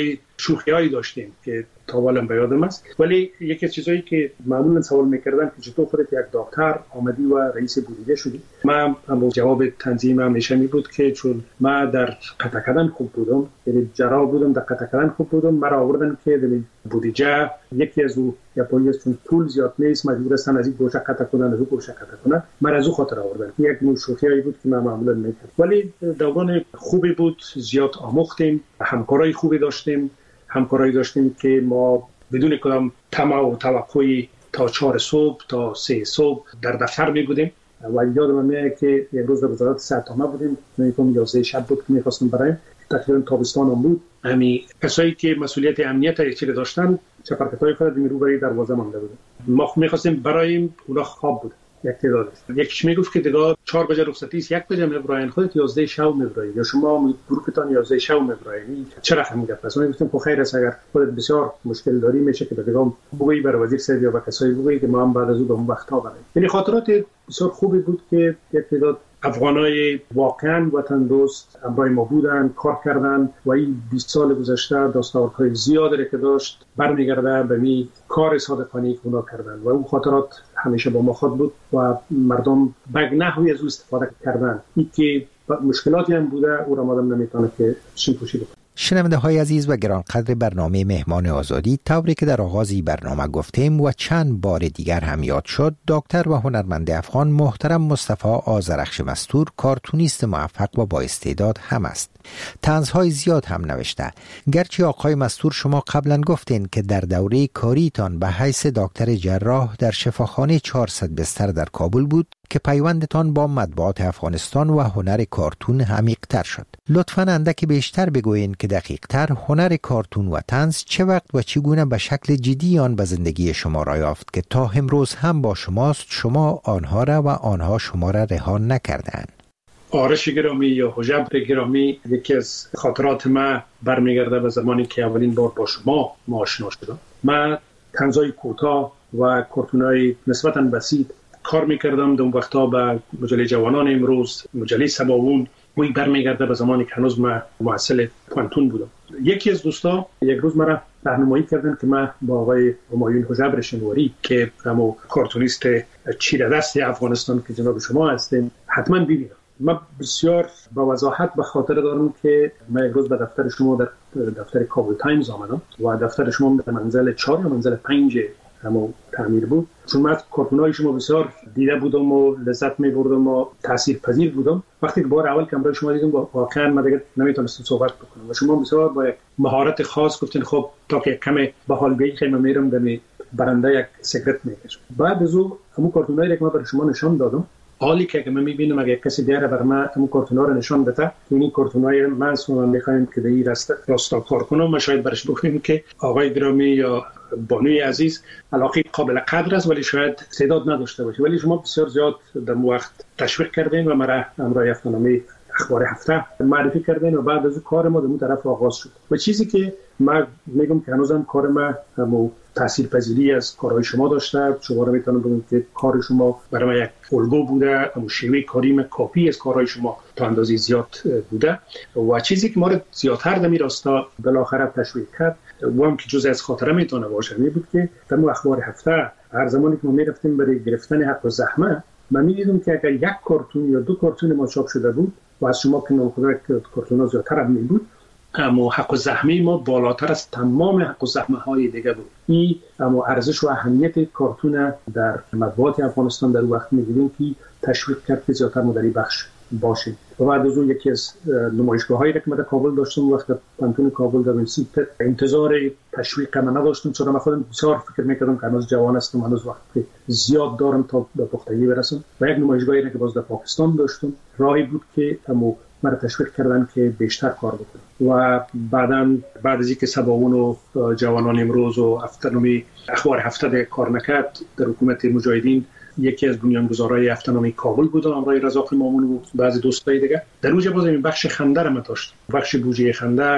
شوخیایی داشتیم که تاولم به یادم است. ولی یکی از چیزایی که معمولا سوال میکردن که چطور خودت یک دکتر آمدی و رئیس بودجه شدی، من هم جواب تنظیم همیشه می بود که چون من در قطع کردن خوب بودم، یعنی جراح بودم، در قطع کردن خوب بودم، مرا آوردن که در بودجه یکی از او یا پلیس چون پول زیاد نیست مجبور هستن از این گوشه قطع کنن از اون گوشه قطع کنن، من از اون خاطر آوردن. یک نوع شوخیایی بود که من معمولا میکردم، ولی دوران خوبی بود، زیاد آموختیم، همکارای خوبی داشتیم، همکارایی داشتیم که ما بدون کدام طمع و توقعی تا چهار صبح تا سه صبح در دفتر می بودیم. و یادم میاد که یک روز در وزارت صحت ما بودیم، میگم یازده شب بود که می‌خواستم برایم، تقریبا تابستان هم بود. همین کسایی که مسئولیت امنیت ایچری داشتن چپرکتای خود می رو برای دروازه مانده بودن. ما می‌خواستیم برایم اونا خواب بود. یک تعداد است. یکیش میگفت که دیگه چهار بجه رخصتی است، یک بجه میبراین، خودت یازده شب میبراین یا شما گروهتان یازده شب میبراین. چرا هم میگفت؟ مثلا میگفتم خب خیر است اگر خودت بسیار مشکل داری میشه که دیگه بگویی برای وزیر صحت یا به کسایی بگویی که ما هم بعد از اون به اون وقت‌ها بریم. یعنی خاطرات بسیار خوبی بود که یک تعداد افغانای واقعا وطن دوست همراه ما بودن، کار کردن و این بیست سال گذشته دستاوردهای زیادی که داشت برمیگرده به می کار صادقانه که اونا کردن و اون خاطرات همیشه با ما خود بود و مردم به نحوی از او استفاده کردن. این که مشکلاتی هم بوده او را مادم نمیتونه که شیم پوشیده. شنونده های عزیز و گرانقدر برنامه مهمان آزادی، طوری که در آغازی برنامه گفتیم و چند بار دیگر هم یاد شد، دکتر و هنرمند افغان محترم مصطفی آذرخش مستور کارتونیست موفق و با استعداد هم است. طنزهای زیاد هم نوشته. گرچه آقای مستور شما قبلا گفتین که در دوره کاریتان به حیث دکتر جراح در شفاخانه چهارصد بستر در کابل بود که پیوندتان با مطبوعات افغانستان و هنر کارتون عمیق‌تر شد. لطفاً اندکی بیشتر بگویید که دقیق‌تر هنر کارتون و طنز چه وقت و چگونه به شکل جدی آن به زندگی شما را یافت که تا امروز هم با شماست، شما آنها را و آنها شما را رها نکردند. آرش گرامی یا حجب گرامی، یکی از خاطرات من برمیگرده به زمانی که اولین بار با شما ما آشنا شدم. من طنزهای کوتاه و کارتونای نسبتاً بسیط کار میکردم. در اون وقتا به مجله جوانان امروز، مجله سباوون، وی برمیگرده به زمانی که هنوز من معسل پانتون بودم. یکی از دوستا یک روز مرا راهنمایی کردن که من با آقای همایون حجبر شنواری که همو کارتونیست چیره دست افغانستان که جناب شما هستین حتما ببینم. من بسیار با وضاحت به خاطر دارم که من یک روز به دفتر شما در دفتر کابل تایمز آمدم و دفتر شما در منزل چهار یا منزل پنج همو تعمیر بود. چون من کارتونای شما بسیار دیده بودم و لذت می بردم و تاثیر پذیر بودم. وقتی که بار اول کامرای شما دیدم واقعا من دیگه نمیتونستم صحبت بکنم و شما بسیار با یک مهارت خاص گفتین خب تا که کم به حال بیایی خیلی میرم در برنده یک سیگرت میکشم. بعد از اون همون کارتونایی که من برای شما نشان دادم، حالی که من میبینم اگه کسی دیگه بر من همون کارتونا رو نشان بده، این کارتونای من سوام میخوایم که این راستا راستا کار کنم، ما شاید برش بگیم که آقای گرامی یا بانوی عزیز علاقه قابل قدر است ولی شاید استعداد نداشته باشه، ولی شما بسیار زیاد در وقت تشویق کردین و مرا امرای افتنامه اخبار هفته معرفی کردین و بعد از کار ما در اون طرف آغاز شد. و چیزی که من میگم که هنوزم کار ما همو تاثیرپذیری از کارهای شما داشته. شما رو میتونم بگم که کار شما برای من یک الگو بوده، همون شیوه کاریم کاپی از کارهای شما تا اندازه زیاد بوده. و چیزی که ما رو زیادتر در این راستا بالاخره تشویق کرد و هم که جزء از خاطره میتونه باشه می بود که در اخبار هفته هر زمانی که ما میرفتیم برای گرفتن حق و زحمه، من میدیدم که اگر یک کارتون یا دو کارتون ما چاپ شده بود و از شما که نامخدا کارتونا زیادتر هم می بود، اما حق و زحمه ما بالاتر از تمام حق و زحمه های دیگه بود. این اما ارزش و اهمیت کارتون در مطبوعات افغانستان در وقت می‌دیدیم که تشویق کرد که زیادتر ما در این بخش باشیم. و بعد از اون یکی از نمایشگاه‌هایی که من در کابل داشتم وقت پانتون کابل در ونسی انتظار تشویق من نداشتم، چون من خودم بسیار فکر می‌کردم که هنوز جوان هستم، هنوز وقت زیاد دارم تا به پختگی برسم. و یک نمایشگاهی که باز در پاکستان داشتم راهی بود که اما مرا تشویق کردن که بیشتر کار بکنم. و بعداً بعد از اینکه سباوون و جوانان امروز و افتنامی اخبار هفته کار نکرد در حکومت مجاهدین، یکی از بنیانگذارای افتنامی کابل بودم امرای رزاق مامون و بعضی دوستای دیگه. در اونجا باز این بخش خنده رو داشت. بخش بودجه خنده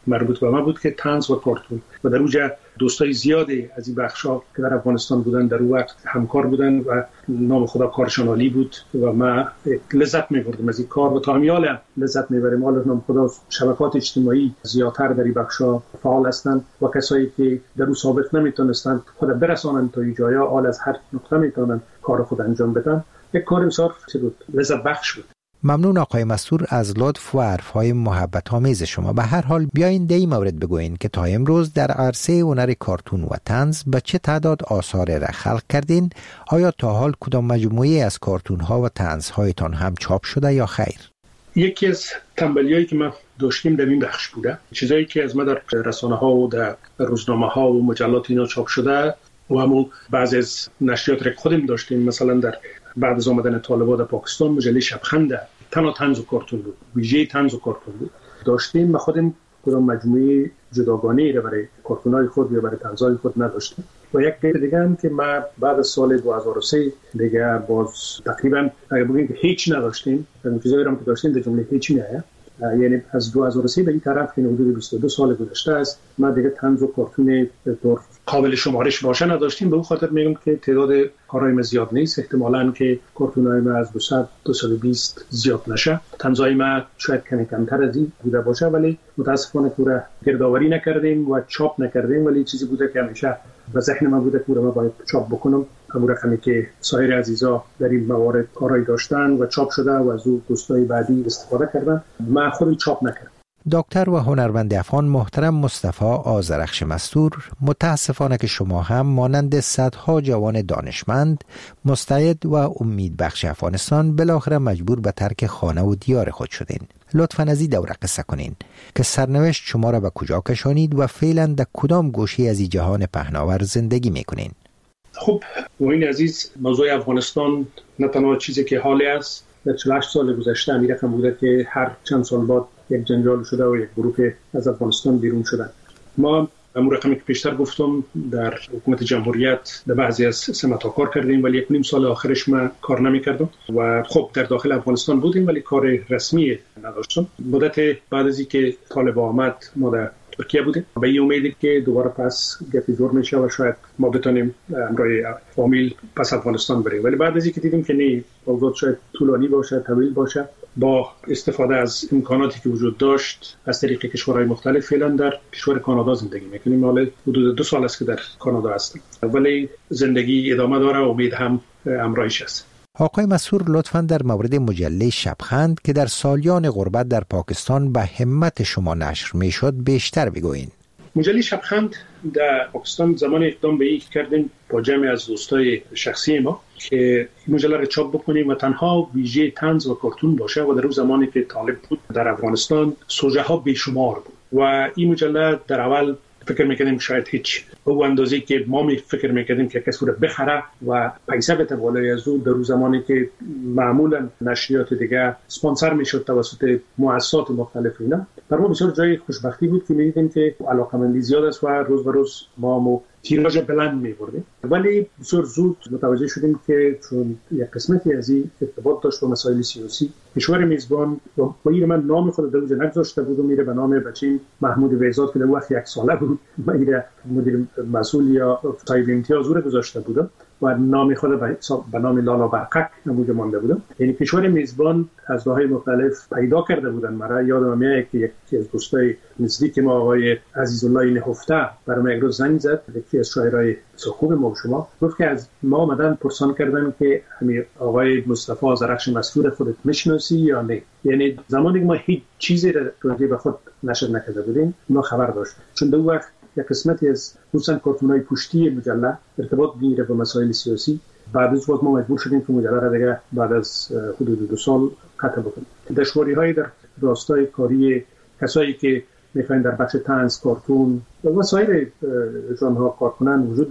مربوط به ما بود که طنز و کارتون و در اونجا دوستای زیادی از این بخشا که در افغانستان بودن در اون وقت همکار بودن و نام خدا کارشان عالی بود و ما لذت می‌بردیم از این کار و تا همیال لذت می‌بریم. حالا نام خدا شبکات اجتماعی زیادتر در این بخشا فعال هستند و کسایی که در اون سابق نمیتونستند خود برسانند تا اینجایا حال از هر نقطه میتونن کار خود انجام بدن. یک کار بسیار لذت بخش بود. ممنون آقای مستور از لطف و حرفهای محبت آمیز شما. به هر حال بیاین در این مورد بگوین که تا امروز در عرصه هنر کارتون و طنز به چه تعداد آثار را خلق کردین؟ آیا تا حال کدام مجموعه از کارتون ها و طنز هایتان هم چاپ شده یا خیر؟ یکی از تنبلیایی که ما داشتیم در این بخش بوده، چیزایی که از ما در رسانه ها و در روزنامه ها و مجلات اینا چاپ شده و همون بعضی از نشریات را خودم داشتیم. مثلا در بعد از آمدن طالبان در پاکستان مجله شبخند تنها طنز و کارتون بود، ویژه طنز و کارتون بود داشتیم. ما خودم کدام مجموعه جداگانه‌ای را برای کارتون‌های خود یا برای طنزهای خود نداشتیم. و یک دید دیگه هم که ما بعد از سال دو هزار و سه دیگه باز تقریبا اگه بگیم که هیچ نداشتیم، اون چیزایی هم که داشتیم در جمله هیچ نیست. یعنی از دو هزار و سه به این طرف که حدود بیست و دو سال گذشته است ما دیگه طنز و کارتون طور قابل شمارش باشه نداشتیم. به اون خاطر میگم که تعداد کارهای ما زیاد نیست، احتمالاً که کارتون‌های ما از دویست تا دویست و بیست زیاد نشه. طنزهای ما شاید کمی کمتر از این بوده باشه، ولی متاسفانه پورا گردآوری نکردیم و چاپ نکردیم. ولی چیزی بوده که همیشه به ذهن من بوده که ما باید چاپ بکنم. همون رقمی که سایر عزیزا در این موارد کارهای داشتن و چاپ شده و از اون دوستای بعدی استفاده کردن، من خودم چاپ نکردم. دکتر و هنرمند افغان محترم مصطفی آذرخش مستور، متاسفانه که شما هم مانند صدها جوان دانشمند مستعد و امید بخش افغانستان بالاخره مجبور به ترک خانه و دیار خود شدین. لطفاً از این دوره قصه کنین که سرنوشت شما را به کجا کشانید و فعلا در کدام گوشه از این جهان پهناور زندگی میکنین؟ خب موین عزیز، موضوع افغانستان نه تنها چیزی که حالی است، در چهل و هشت سال گذشته همین رقم بوده که هر چند سال بعد یک جنجال شده و یک گروه از افغانستان بیرون شدن. ما همون رقمی که پیشتر گفتم در حکومت جمهوریت در بعضی از سمت‌ها کار کردیم، ولی یک نیم سال آخرش ما کار نمی‌کردم و خب در داخل افغانستان بودیم ولی کار رسمی نداشتم. مدت بعد از اینکه طالبان آمد ما در ترکیه بودیم به این امیدی که دوباره پس گپی زور میشه و شاید ما بتونیم همراه فامیل پس افغانستان بریم. ولی بعد از اینکه دیدیم که نه، موضوع شاید طولانی باشه، طویل باشه، با استفاده از امکاناتی که وجود داشت از طریق کشورهای مختلف فعلا در کشور کانادا زندگی میکنیم. حالا حدود دو سال است که در کانادا هستم، ولی زندگی ادامه داره و امید هم همراهش است. آقای مسعور، لطفاً در مورد مجله شبخند که در سالیان غربت در پاکستان به همت شما نشر میشد بیشتر بگویید. مجله شبخند در پاکستان زمان اقدام به این کردیم با جمع از دوستای شخصی ما که مجله را چاپ بکنیم و تنها ویژه طنز و کارتون باشه و در اون زمانی که طالب بود در افغانستان سوژه ها بیشمار بود و این مجله در اول فکر میکردیم شاید هیچ او اندازه‌ای که ما می فکر میکردیم که کسی رو بخره و پیسه بده بالای از اون. در اون زمانی که معمولا نشریات دیگه اسپانسر میشد توسط مؤسسات مختلف اینا، برای ما بسیار جای خوشبختی بود که میدیدیم که علاقه‌مندی زیاد است و روز به روز ما مو تیراژ بلند می‌بردیم. ولی بسیار زود متوجه شدیم که چون یک قسمتی از این ارتباط داشت با مسائل سیاسی، کشور میزبان با این من نام خود در اونجا نگذاشته بود و میره به نام بچیم محمود ویزاد که در وقت یک ساله بود میره مدیر مسئول یا صاحب امتیاز رو گذاشته بودم و نام خود به نام لالا برقک نموده مانده بودم. یعنی کشور میزبان از راه‌های مختلف پیدا کرده بودن. مرا یادم میاد که یکی از دوستای نزدیک ما آقای عزیزالله نهفته برام یک روز زنگ زد، یکی از شاعرای خوب ما و شما، گفت که از ما آمدن پرسان کردن که همین آقای مصطفی آذرخش مستور خودت میشناسی یا نه. یعنی زمانی که ما هیچ چیزی را به خود نشر نکرده بودیم ما خبر داشت، چون دو وقت یک قسمتی از خصوصا کارتون‌های پشتی مجله ارتباط میگیره با مسائل سیاسی. بعد از وقت ما مجبور شدیم که مجله را دیگه بعد از حدود دو سال قطع بکنیم. دشواری‌های در راستای کاری کسایی که میخواین در بخش طنز، کارتون و وسایل ژانرها کار کنن وجود داره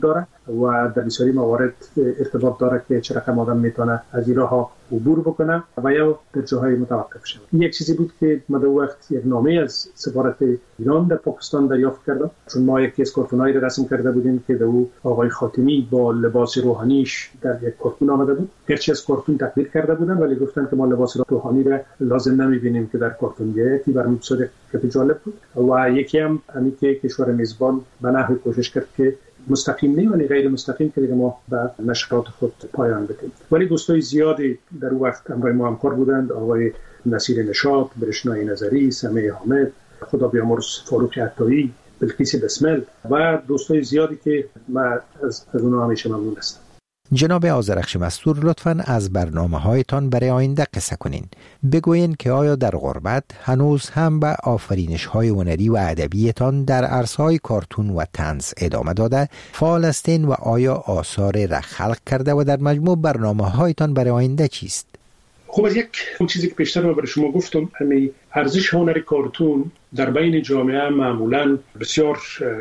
و در بسیاری موارد ارتباط داره که چه رقم آدم میتونه از این راه عبور بکنه و یا در جاهای متوقف شود. این یک چیزی بود که ما در وقت یک نامه از سفارت ایران در پاکستان دریافت کردم، چون ما یکی از کارتونایی را رسم کرده بودیم که در او آقای خاتمی با لباس روحانیش در یک کارتون آمده بود. گرچه از کارتون تقلید کرده بودن ولی گفتن که ما لباس روحانی را لازم نمیبینیم که در کارتون بیاید. این برام بسیار جالب بود و یکی هم همین که کشور میزبان به نحوی کوشش کرد که مستقیم نه ولی غیر مستقیم که دیگه ما به نشرات خود پایان بدیم. ولی دوستای زیادی در وقت همراه ما همکار بودند، آقای نصیر نشاط، برشنای نظری، سمیع حامد، خدا بیامرز فاروق عطایی، بلقیس بسمل و دوستای زیادی که ما از, از اونها همیشه ممنون هستم. جناب آذرخش مستور، لطفاً از برنامه هایتان برای آینده قصه کنین. بگوین که آیا در غربت هنوز هم به آفرینش های هنری و ادبیتان در عرصه های کارتون و طنز ادامه داده فعال هستین و آیا آثار را خلق کرده و در مجموع برنامه هایتان برای آینده چیست؟ خب از یک اون چیزی که پیشتر ما برای شما گفتم، همین ارزش هنر کارتون در بین جامعه معمولاً بسیار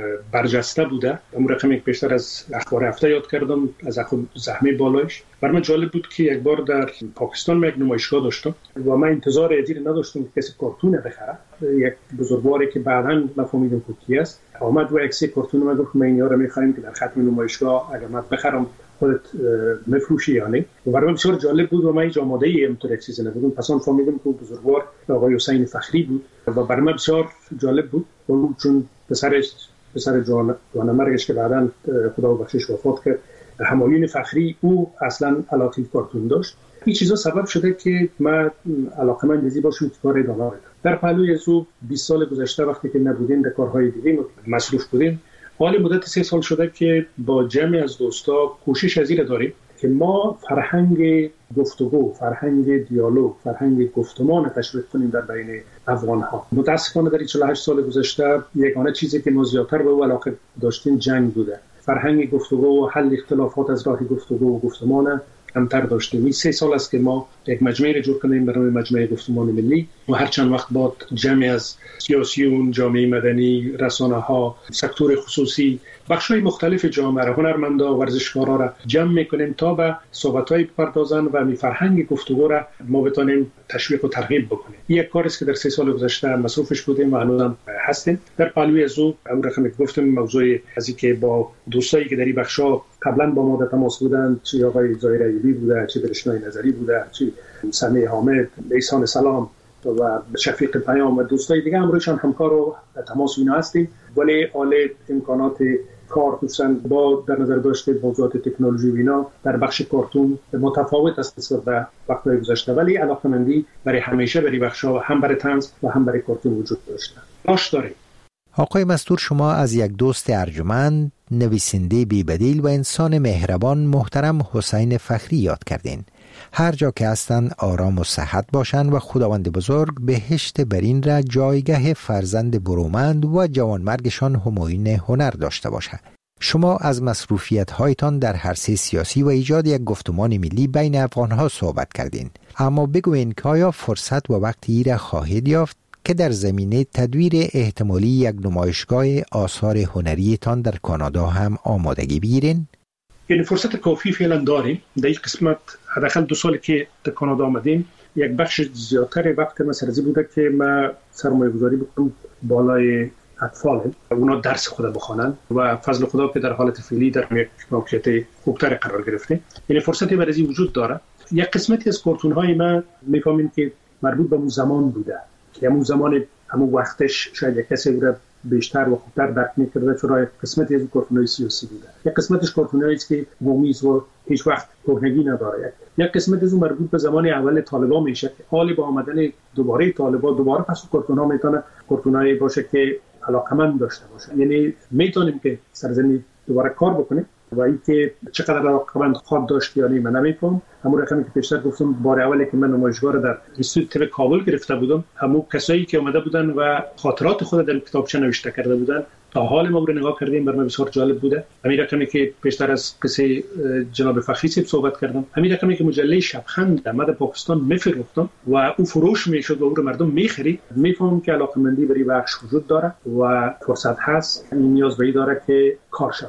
برجسته بوده. اون رقمی که پیشتر از اخبار هفته یاد کردم از زحمه بالایش، برای من جالب بود که یک بار در پاکستان من یک نمایشگاه داشتم و من انتظار ادیر نداشتم که کسی کارتون بخره. یک بزرگواری که بعداً مفهومیدم کی است آمد و یک سری کارتون من گفت من اینا رو می‌خوایم که در ختم نمایشگاه اگر من بخرم خودت مفروشی یا نه. و برای من بسیار جالب بود و من هیچ آماده ای همطور یک چیزی نبودم. پس آن فهمیدم که بزرگوار آقای حسین فخری بود و برای من بسیار جالب بود و چون پسرش پسر جوان جوانمرگش که بعداً خدا بخشش وفات کرد، همایون فخری، او اصلا علاقه کارتون داشت. این چیزا سبب شده که من علاقه‌مند ازی باشم که کار ادامه بدم. در پهلوی از او بیست سال گذشته وقتی که نبودیم در کارهای دیگه مصروف بودیم، حالی مدت سه سال شده که با جمعی از دوستا کوشش از این داریم که ما فرهنگ گفتگو، فرهنگ دیالوگ، فرهنگ گفتمان تشویق کنیم در بین افغان‌ها. متاسفانه در چهل و هشت سال گذشته یگانه چیزی که ما زیادتر به او علاقه داشتیم جنگ بوده. فرهنگ گفتگو و حل اختلافات از راه گفتگو و گفتمان کمتر داشتیم. این سه سال است که ما یک مجموعه را جور کنیم برای مجموعه گفتمان ملی و هر چند وقت بعد جمعی از سیاسیون، جامعه مدنی، رسانه‌ها، سکتور خصوصی، بخش‌های مختلف جامعه، هنرمندا، ورزشکارا را جمع می‌کنیم تا به صحبت‌های بپردازن و می فرهنگ گفتگو را ما بتونیم تشویق و ترغیب بکنیم. این یک کاری است که در سه سال گذشته مصروفش بودیم و هنوزم هستیم. در پهلوی از او اون رقمی که گفتم موضوع از اینکه با دوستایی که در این بخش‌ها قبلا با ما در تماس بودند، چه آقای ظاهر ایوبی بوده، چه برشنای نظری بوده، چه سمیع حامد، احسان سلام و شفیق پیام و دوستای دیگه هم روشان همکار و تماس اینا هستیم. ولی حال امکانات کار دوستان با در نظر داشته موضوعات تکنولوژی و اینا در بخش کارتون متفاوت است نسبت به وقت‌های گذشته، ولی علاقه‌مندی برای همیشه برای بخش‌ها هم برای طنز و هم برای کارتون وجود داشته. باش داره. آقای مستور، شما از یک دوست ارجمند، نویسنده بی‌بدیل و انسان مهربان محترم حسین فخری یاد کردین. هر جا که هستن آرام و صحت باشن و خداوند بزرگ بهشت برین را جایگاه فرزند برومند و جوانمرگشان همایون هنر داشته باشه. شما از مصروفیت هایتان در عرصه سیاسی و ایجاد یک گفتمان ملی بین افغانها صحبت کردین، اما بگوین که آیا فرصت و وقتی را خواهید یافت که در زمینه تدویر احتمالی یک نمایشگاه آثار هنریتان در کانادا هم آمادگی بگیرین؟ یعنی فرصت کافی فعلا داریم. در این قسمت حداقل دو سالی که در کانادا آمدیم یک بخش زیادتر وقت ما سرزی بوده که ما سرمایه گذاری بکنم بالای اطفال اونا درس خود بخوانن و فضل خدا که در حالت فعلی در یک موقعیت خوبتر قرار گرفته. یعنی فرصتی برای وجود داره. یک قسمتی از کارتون های ما میفهمیم که مربوط به اون زمان بوده که همون زمان همون وقتش شاید یک کسی رو بیشتر و خوبتر درک می‌کرده، چرا یک قسمتی از کارتون‌های سیاسی بوده، یک قسمتش کارتونایی است که مومیز و هیچ وقت کهنگی نداره، یک قسمت از اون مربوط به زمان اول طالبان میشه که حالی با آمدن دوباره طالبان دوباره پس کارتون‌ها میتونه کارتونایی باشه که علاقمند داشته باشه. یعنی میتونیم که سرزمین دوباره کار بکنیم و اینکه چقدر علاقمند خواد داشت یا نه من نمی‌فهمم. همون رقمی که پیشتر گفتم بار اولی که من نمایشگاه رو در اینستیتوت کابل گرفته بودم، همون کسایی که اومده بودن و خاطرات خود در کتابچه نوشته کرده بودن تا حال ما رو نگاه کردیم، برام بسیار جالب بوده. همین رقمی که پیشتر از قصه جناب فخری صحبت کردم، همین رقمی که مجله شبخند در پاکستان میفروختم و او فروش میشد و او رو مردم میخرید، میفهمم که علاقمندی برای بخش وجود داره و فرصت هست. این نیاز به این داره که کار شود.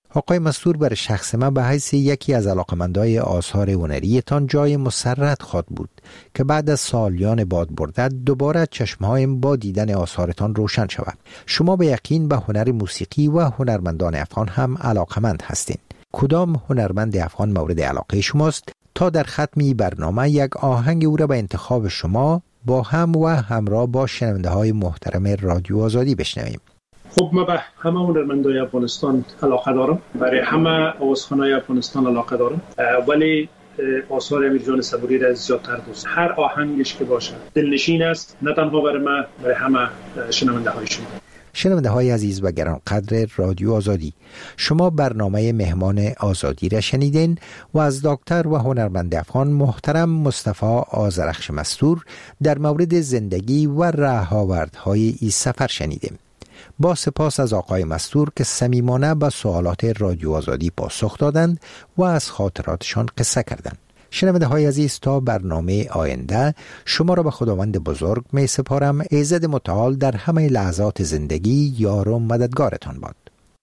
آقای مستور، بر شخص من به حیث یکی از علاقمندای آثار هنریتان جای مسرت خواد بود که بعد از سالیان باد بردن دوباره چشمهایم با دیدن آثارتان روشن شود. شما به یقین به هنر موسیقی و هنرمندان افغان هم علاقمند هستین. کدام هنرمند افغان مورد علاقه شماست تا در ختمی برنامه یک آهنگ او را به انتخاب شما با هم و همراه با شنونده های محترم رادیو آزادی بشنویم؟ خب من به همه هنرمندای افغانستان علاقه دارم، برای همه آوازخوانای افغانستان علاقه دارم، ولی آثار امیر جان صبوری را زیادتر دوست. هر آهنگش که باشه دلنشین است، نه تنها برای من، برای همه شنونده های شما. شنونده های عزیز و گرانقدر رادیو آزادی، شما برنامه مهمان آزادی را شنیدین و از دکتر و هنرمند افغان محترم مصطفی آذرخش مستور در مورد زندگی و رهاوردهای این سفر شنیدیم. با سپاس از آقای مستور که صمیمانه به سوالات رادیو آزادی پاسخ دادند و از خاطراتشان قصه کردند. شنونده های عزیز، تا برنامه آینده شما را به خداوند بزرگ می سپارم. ایزد متعال در همه لحظات زندگی یار و مددگارتان باد.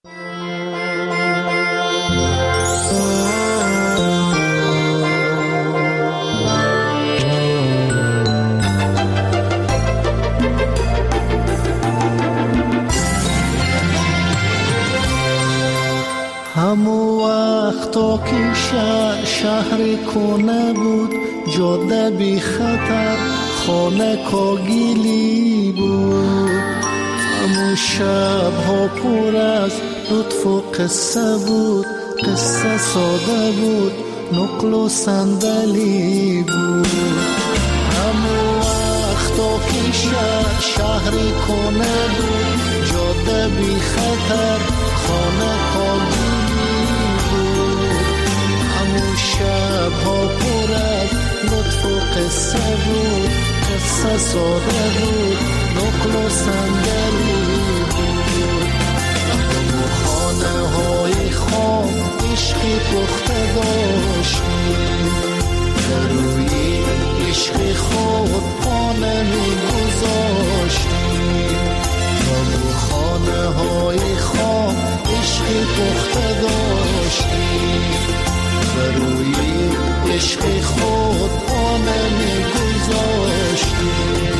همو وقتا که شهر, شهر کنه بود، جاده بی خطر، خانه کاگیلی بود. همو شب ها پر از لطف و قصه بود، قصه ساده بود، نقل و صندلی بود. همو وقتا که شهر, شهر کنه بود، جاده بی خطر، خانه کاگیلی. شب ها پر از لطف و قصه بود، قصه ساده بود، نقل و صندلی بود. و خانه های خام عشقی پخته داشتیم، در روی عشق خود پانه می گذاشتیم. و خانه های خام عشقی پخته داشتیم، روی عشق خود آنه می گذاشتیم.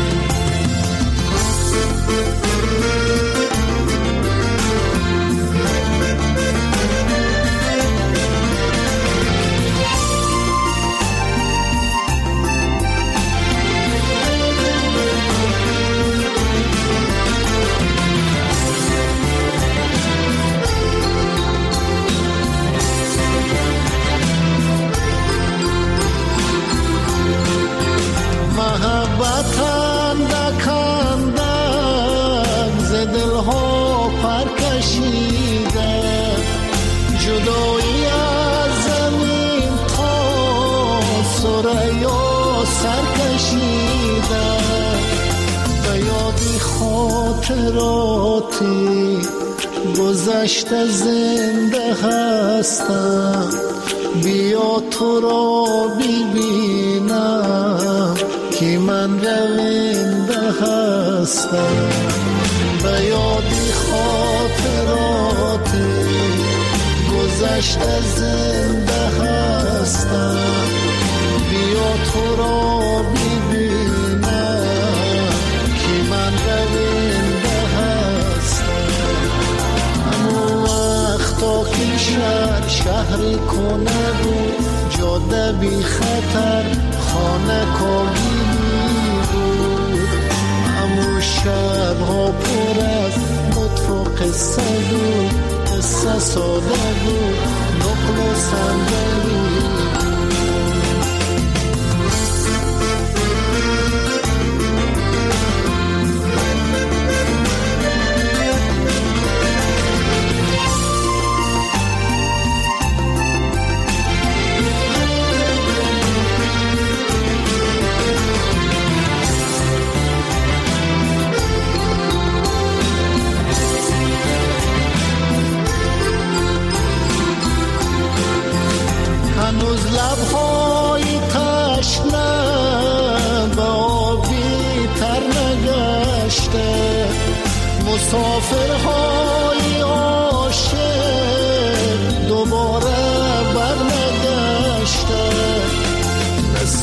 محبتان دکندن ز دلها پر کشیده، جدایی از زمین تا ثریا سر کشیده. به یادی خاطراتی گذشته زنده هستم، بیا تو را ببینم که من رونده هستم. به یادی خاطراتی گذشته زنده هستم، بیا تو را ببینم که من رونده هستم. همون وقتا که شهر شهر کنه بود، جاده بی خطر، خانه کاگیلی بود. همون شب ها پر از لطف و قصه بود، قصه ساده بود، نقل و صندلی هنوز لبهای تشنه به آبی تر نگشته، مسافرهای عاشق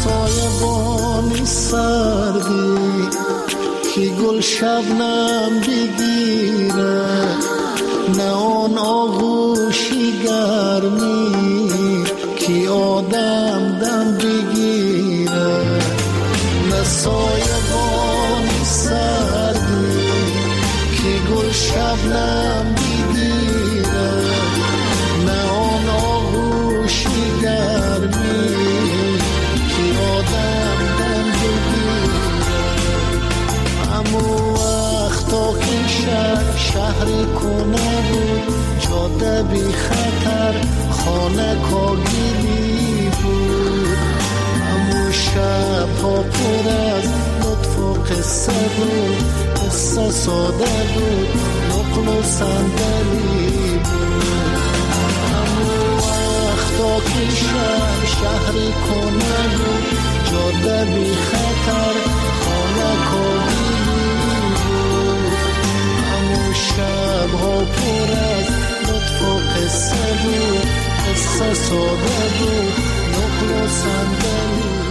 سایبانی سردی که گل شبنم بگیره، نه آن آغوشی گرمی که آدم دم بگیره، نه سایبانی سردی که گل شبنم بگیره، نه آن آغوشی گرمی که آدم دم بگیره. امو وقتا که شهر شهر کنه بود، جاده بی خطر خانه کاگیری بود. امو شب ها پر از لطف و قصه بود، قصه ساده بود، نقل و صندلی بود. امو وقتا که شهر شهر کنه بود، جاده بی خطر خانه کاگیری بود. امو شب ها پر از لطف و قصه بود، قصه ساده بود، نقل و صندلی